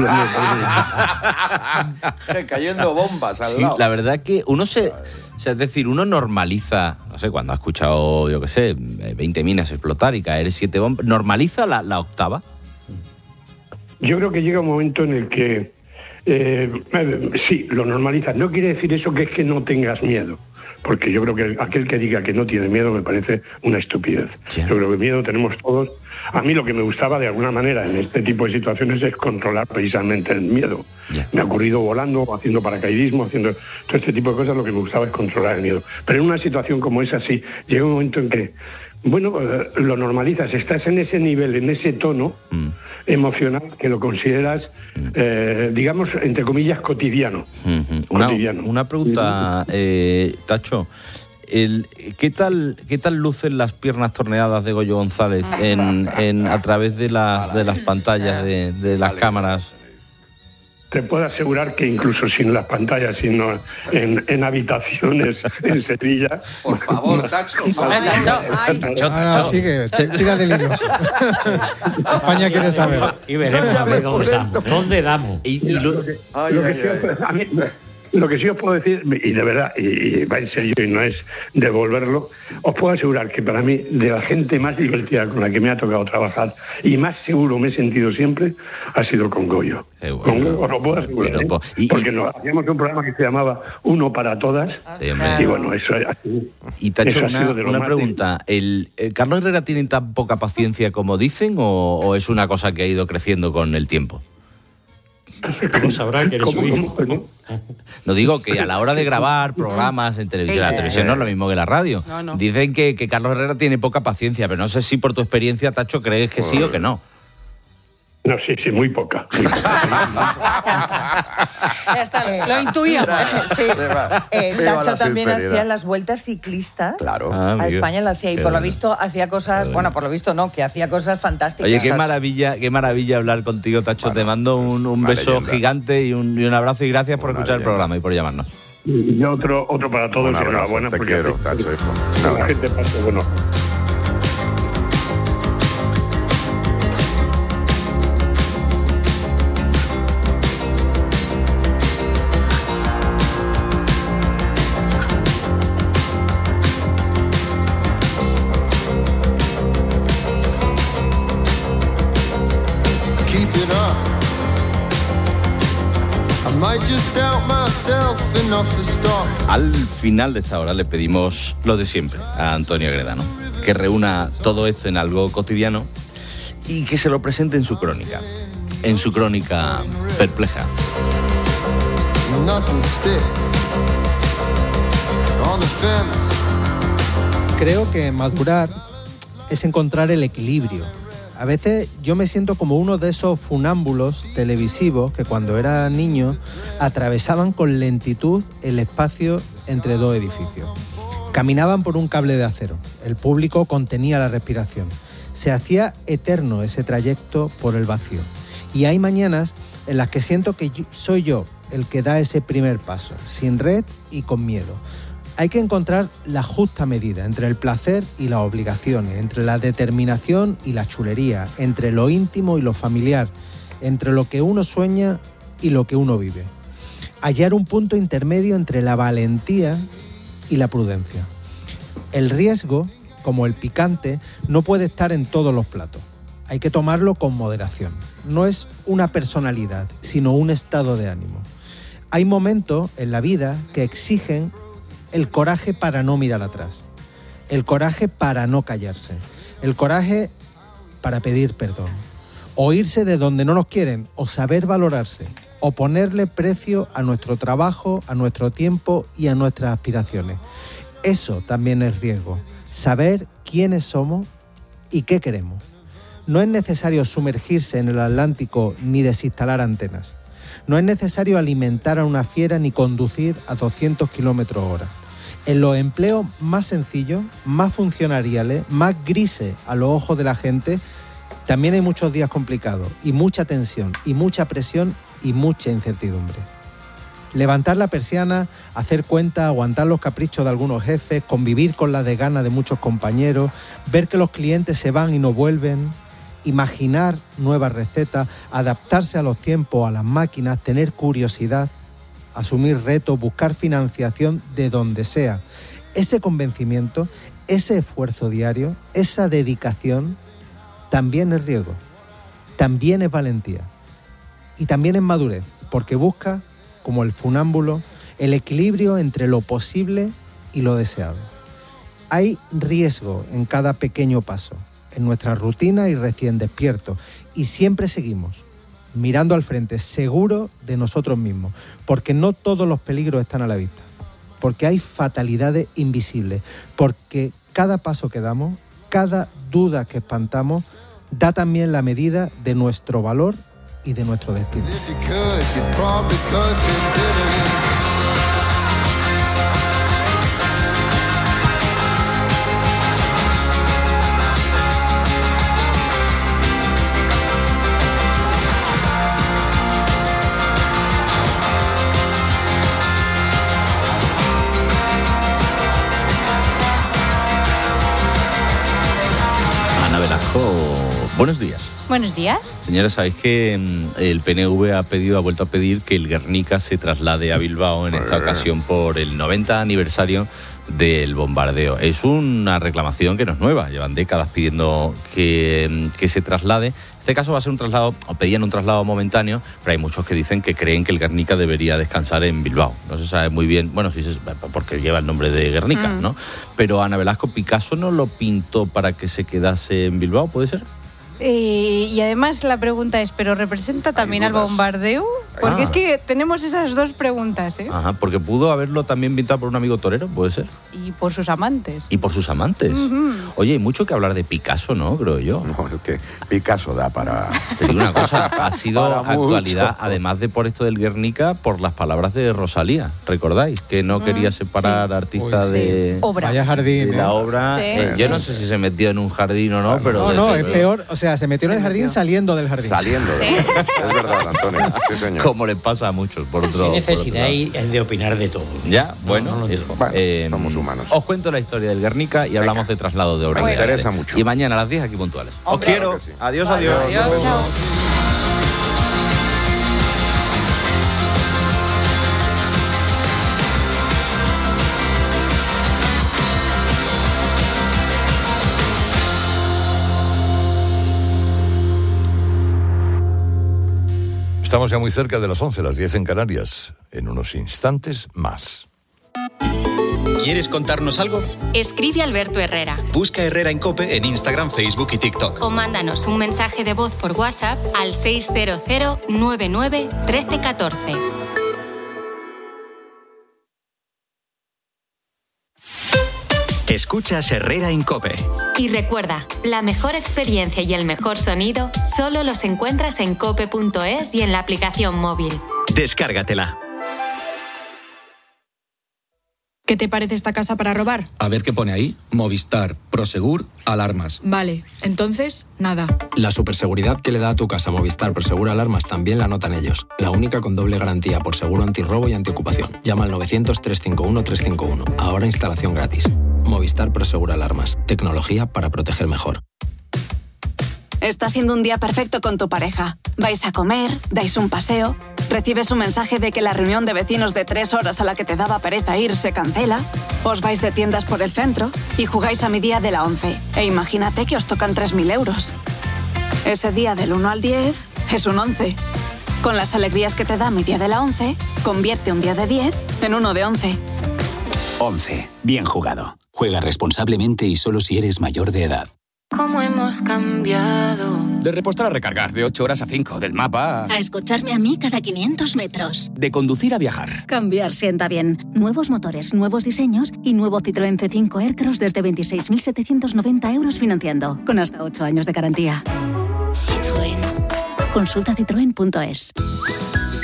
Cayendo bombas al Sí, lado. la verdad que uno se... O sea, es decir, uno normaliza, no sé, cuando ha escuchado, yo qué sé, veinte minas explotar y caer siete bombas, ¿normaliza la, la octava? Yo creo que llega un momento en el que, eh, sí, lo normalizas. No quiere decir eso que es que no tengas miedo, porque yo creo que aquel que diga que no tiene miedo me parece una estupidez. Sí. Yo creo que miedo tenemos todos. A mí lo que me gustaba de alguna manera en este tipo de situaciones es controlar precisamente el miedo. Yeah. Me ha ocurrido volando, haciendo paracaidismo, haciendo todo este tipo de cosas, lo que me gustaba es controlar el miedo. Pero en una situación como esa, sí, llega un momento en que, bueno, lo normalizas, estás en ese nivel, en ese tono mm. emocional que lo consideras, mm. eh, digamos, entre comillas, cotidiano. Mm-hmm. Una, cotidiano. Una pregunta, eh, Tacho. El, ¿qué tal qué tal lucen las piernas torneadas de Goyo González en, en a través de las de las pantallas de, de las cámaras? Te puedo asegurar que incluso sin las pantallas, sino en, en habitaciones en Sevilla. Por favor, Tacho. Tacho, Tacho. Ah, sigue, tira del hilo. España quiere saber. Y veremos a ver dónde damos. ¿Dónde damos? Y, y lo, ay, lo ay, ay, ay. A mí, Lo que sí os puedo decir, y de verdad, y va en serio y no es devolverlo, os puedo asegurar que para mí, de la gente más divertida con la que me ha tocado trabajar y más seguro me he sentido siempre, ha sido con Goyo. Bueno, con Goyo os lo puedo asegurar, ¿eh? y, porque no, hacíamos un programa que se llamaba Uno para Todas, sí, y bueno, eso ha sido... Y Tacho, una, una pregunta, ¿el, el ¿Carlos Herrera tiene tan poca paciencia como dicen o, o es una cosa que ha ido creciendo con el tiempo? ¿Cómo sabrá que eres su hijo? No digo que a la hora de grabar programas en televisión, la televisión no es lo mismo que la radio. No, no. Dicen que, que Carlos Herrera tiene poca paciencia, pero no sé si por tu experiencia, Tacho, crees que sí o que no. No, sí, sí, muy poca. Ya está, lo intuíamos. Sí. Eh, Tacho también hacía las vueltas ciclistas. Claro. Ah, a amigo. España lo hacía y Qué por lo bueno. visto hacía cosas, bueno, por lo visto no, que hacía cosas fantásticas. Oye, qué maravilla, qué maravilla hablar contigo, Tacho. Bueno, te mando un, un beso leyenda. gigante y un, y un abrazo y gracias por una escuchar leyenda. el programa y por llamarnos. Y otro, otro para todos. Un abrazo, enhorabuena, te porque quiero, Tacho, hijo. La gente pasa, bueno. Al final de esta hora le pedimos lo de siempre a Antonio Gredano, que reúna todo esto en algo cotidiano y que se lo presente en su crónica, en su crónica perpleja. Creo que madurar es encontrar el equilibrio. A veces yo me siento como uno de esos funámbulos televisivos que cuando era niño atravesaban con lentitud el espacio entre dos edificios. Caminaban por un cable de acero. El público contenía la respiración. Se hacía eterno ese trayecto por el vacío. Y hay mañanas en las que siento que yo, soy yo el que da ese primer paso, sin red y con miedo. Hay que encontrar la justa medida entre el placer y las obligaciones, entre la determinación y la chulería, entre lo íntimo y lo familiar, entre lo que uno sueña y lo que uno vive. Hallar un punto intermedio entre la valentía y la prudencia. El riesgo, como el picante, no puede estar en todos los platos. Hay que tomarlo con moderación. No es una personalidad, sino un estado de ánimo. Hay momentos en la vida que exigen el coraje para no mirar atrás, el coraje para no callarse, el coraje para pedir perdón, o irse de donde no nos quieren, o saber valorarse, o ponerle precio a nuestro trabajo, a nuestro tiempo y a nuestras aspiraciones. Eso también es riesgo, saber quiénes somos y qué queremos. No es necesario sumergirse en el Atlántico ni desinstalar antenas. No es necesario alimentar a una fiera ni conducir a doscientos kilómetros hora. En los empleos más sencillos, más funcionariales, más grises a los ojos de la gente, También hay muchos días complicados y mucha tensión y mucha presión y mucha incertidumbre. Levantar la persiana, hacer cuenta, aguantar los caprichos de algunos jefes, convivir con la desgana de muchos compañeros, ver que los clientes se van y no vuelven, imaginar nuevas recetas, adaptarse a los tiempos, a las máquinas, tener curiosidad, asumir retos, buscar financiación de donde sea. Ese convencimiento, ese esfuerzo diario, esa dedicación, también es riesgo, también es valentía y también es madurez, porque busca, como el funámbulo, el equilibrio entre lo posible y lo deseado. Hay riesgo en cada pequeño paso, en nuestra rutina y recién despiertos, y siempre seguimos mirando al frente, seguro de nosotros mismos, porque no todos los peligros están a la vista, porque hay fatalidades invisibles, porque cada paso que damos, cada duda que espantamos, da también la medida de nuestro valor y de nuestro destino. Ana Velasco, buenos días. Buenos días. Señores, sabéis que mm, el P N V ha pedido, ha vuelto a pedir que el Guernica se traslade a Bilbao en esta ocasión por el noventa aniversario del bombardeo. Es una reclamación que no es nueva, llevan décadas pidiendo que, que se traslade. En este caso va a ser un traslado, o pedían un traslado momentáneo, pero hay muchos que dicen que creen que el Guernica debería descansar en Bilbao. No se sabe muy bien, bueno, sí, porque lleva el nombre de Guernica, mm. ¿no? Pero Ana Velasco, Picasso no lo pintó para que se quedase en Bilbao, ¿puede ser? Eh, y además la pregunta es, ¿pero representa también al bombardeo? Porque Ah. es que tenemos esas dos preguntas, ¿eh? Ajá, porque pudo haberlo también pintado por un amigo torero, ¿puede ser? Y por sus amantes. Y por sus amantes. Ujú. Oye, hay mucho que hablar de Picasso, ¿no? Creo yo. No, es que Picasso da para... Te digo una cosa, ha sido Para actualidad, mucho. además de por esto del Guernica, por las palabras de Rosalía, ¿recordáis? Que no quería separar artista Uy, sí. de, Obra. Vaya jardín, de la ¿eh? obra. Sí. Eh, yo no sé si se metió en un jardín o no, pero... No, no, desde es luego- peor. O sea, se metió en el jardín saliendo del jardín. Saliendo. Es verdad, Antonio. Sí, señor. Como le pasa a muchos, por otro Sin necesidad por otro lado. y- de opinar de todo. Ya, bueno, no lo hijo, Bueno, eh, somos humanos. Os cuento la historia del Guernica y hablamos de traslado de obra. Me y arte. interesa mucho. Y mañana a las diez aquí puntuales. Os Hombre. quiero. Claro que sí. Adiós, Vale, adiós. adiós. Nos vemos. Chao. Estamos ya muy cerca de las once, las diez en Canarias. En unos instantes más. ¿Quieres contarnos algo? Escribe a Alberto Herrera Busca Herrera en COPE en Instagram, Facebook y TikTok. o mándanos un mensaje de voz por WhatsApp al seis cero cero nueve nueve uno tres uno cuatro. Escuchas Herrera en COPE. Y recuerda, la mejor experiencia y el mejor sonido solo los encuentras en cope punto es y en la aplicación móvil. Descárgatela. ¿Qué te parece esta casa para robar? A ver qué pone ahí. Movistar, Prosegur, alarmas. Vale, entonces, nada. La superseguridad que le da a tu casa Movistar Prosegur Alarmas también la notan ellos. La única con doble garantía por seguro antirrobo y antiocupación. Llama al novecientos, trescientos cincuenta y uno, trescientos cincuenta y uno. Ahora instalación gratis. Movistar Prosegur Alarmas. Tecnología para proteger mejor. Está siendo un día perfecto con tu pareja. Vais a comer, dais un paseo, recibes un mensaje de que la reunión de vecinos de tres horas a la que te daba pereza ir se cancela, os vais de tiendas por el centro y jugáis a mi día de la once. E imagínate que os tocan tres mil euros. Ese día del uno al diez es un once. Con las alegrías que te da mi día de la once, convierte un día de diez en uno de once. once. Bien jugado. Juega responsablemente y solo si eres mayor de edad. ¿Cómo hemos cambiado? De repostar a recargar, de ocho horas a cinco, del mapa A escucharme a mí cada quinientos metros. de conducir a viajar. Cambiar sienta bien. Nuevos motores, nuevos diseños y nuevo Citroën C cinco Aircross desde veintiséis mil setecientos noventa euros financiando, con hasta ocho años de garantía. Citroën. Consulta citroen punto es.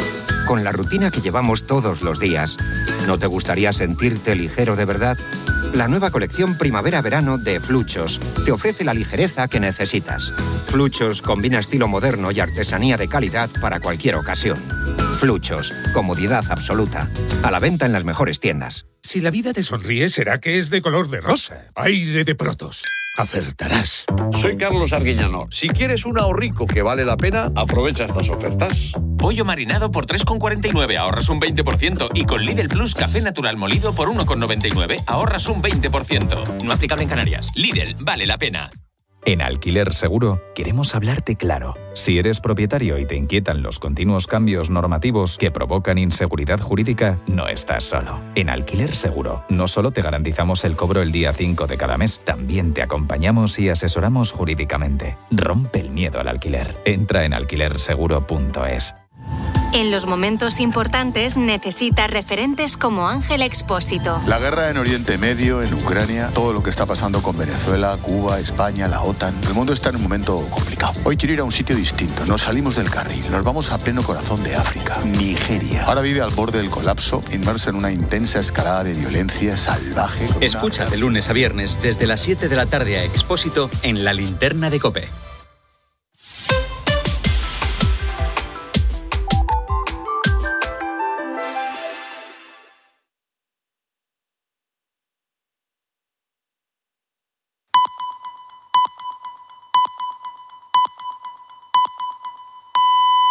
Con la rutina que llevamos todos los días, ¿no te gustaría sentirte ligero de verdad? La nueva colección primavera-verano de Fluchos te ofrece la ligereza que necesitas. Fluchos combina estilo moderno y artesanía de calidad para cualquier ocasión. Fluchos, comodidad absoluta. A la venta en las mejores tiendas. Si la vida te sonríe, será que es de color de rosa. Aire de Protos. Acertarás. Soy Carlos Arguiñano. Si quieres un ahorrico que vale la pena, aprovecha estas ofertas. Pollo marinado por tres con cuarenta y nueve, ahorras un veinte por ciento. Y con Lidl Plus café natural molido por uno con noventa y nueve, ahorras un veinte por ciento. No aplicable en Canarias. Lidl, vale la pena. En Alquiler Seguro queremos hablarte claro. Si eres propietario y te inquietan los continuos cambios normativos que provocan inseguridad jurídica, no estás solo. En Alquiler Seguro no solo te garantizamos el cobro el día cinco de cada mes, también te acompañamos y asesoramos jurídicamente. Rompe el miedo al alquiler. Entra en alquiler seguro punto es. En los momentos importantes necesitas referentes como Ángel Expósito. La guerra en Oriente Medio, en Ucrania, todo lo que está pasando con Venezuela, Cuba, España, la OTAN. El mundo está en un momento complicado. Hoy quiero ir a un sitio distinto. Nos salimos del carril, nos vamos a pleno corazón de África, Nigeria. Ahora vive al borde del colapso, inmersa en una intensa escalada de violencia salvaje. Escucha de lunes a viernes desde las siete de la tarde a Expósito en La Linterna de COPE.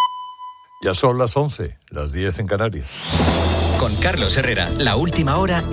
Ya son las once, las diez en Canarias. Con Carlos Herrera, la última hora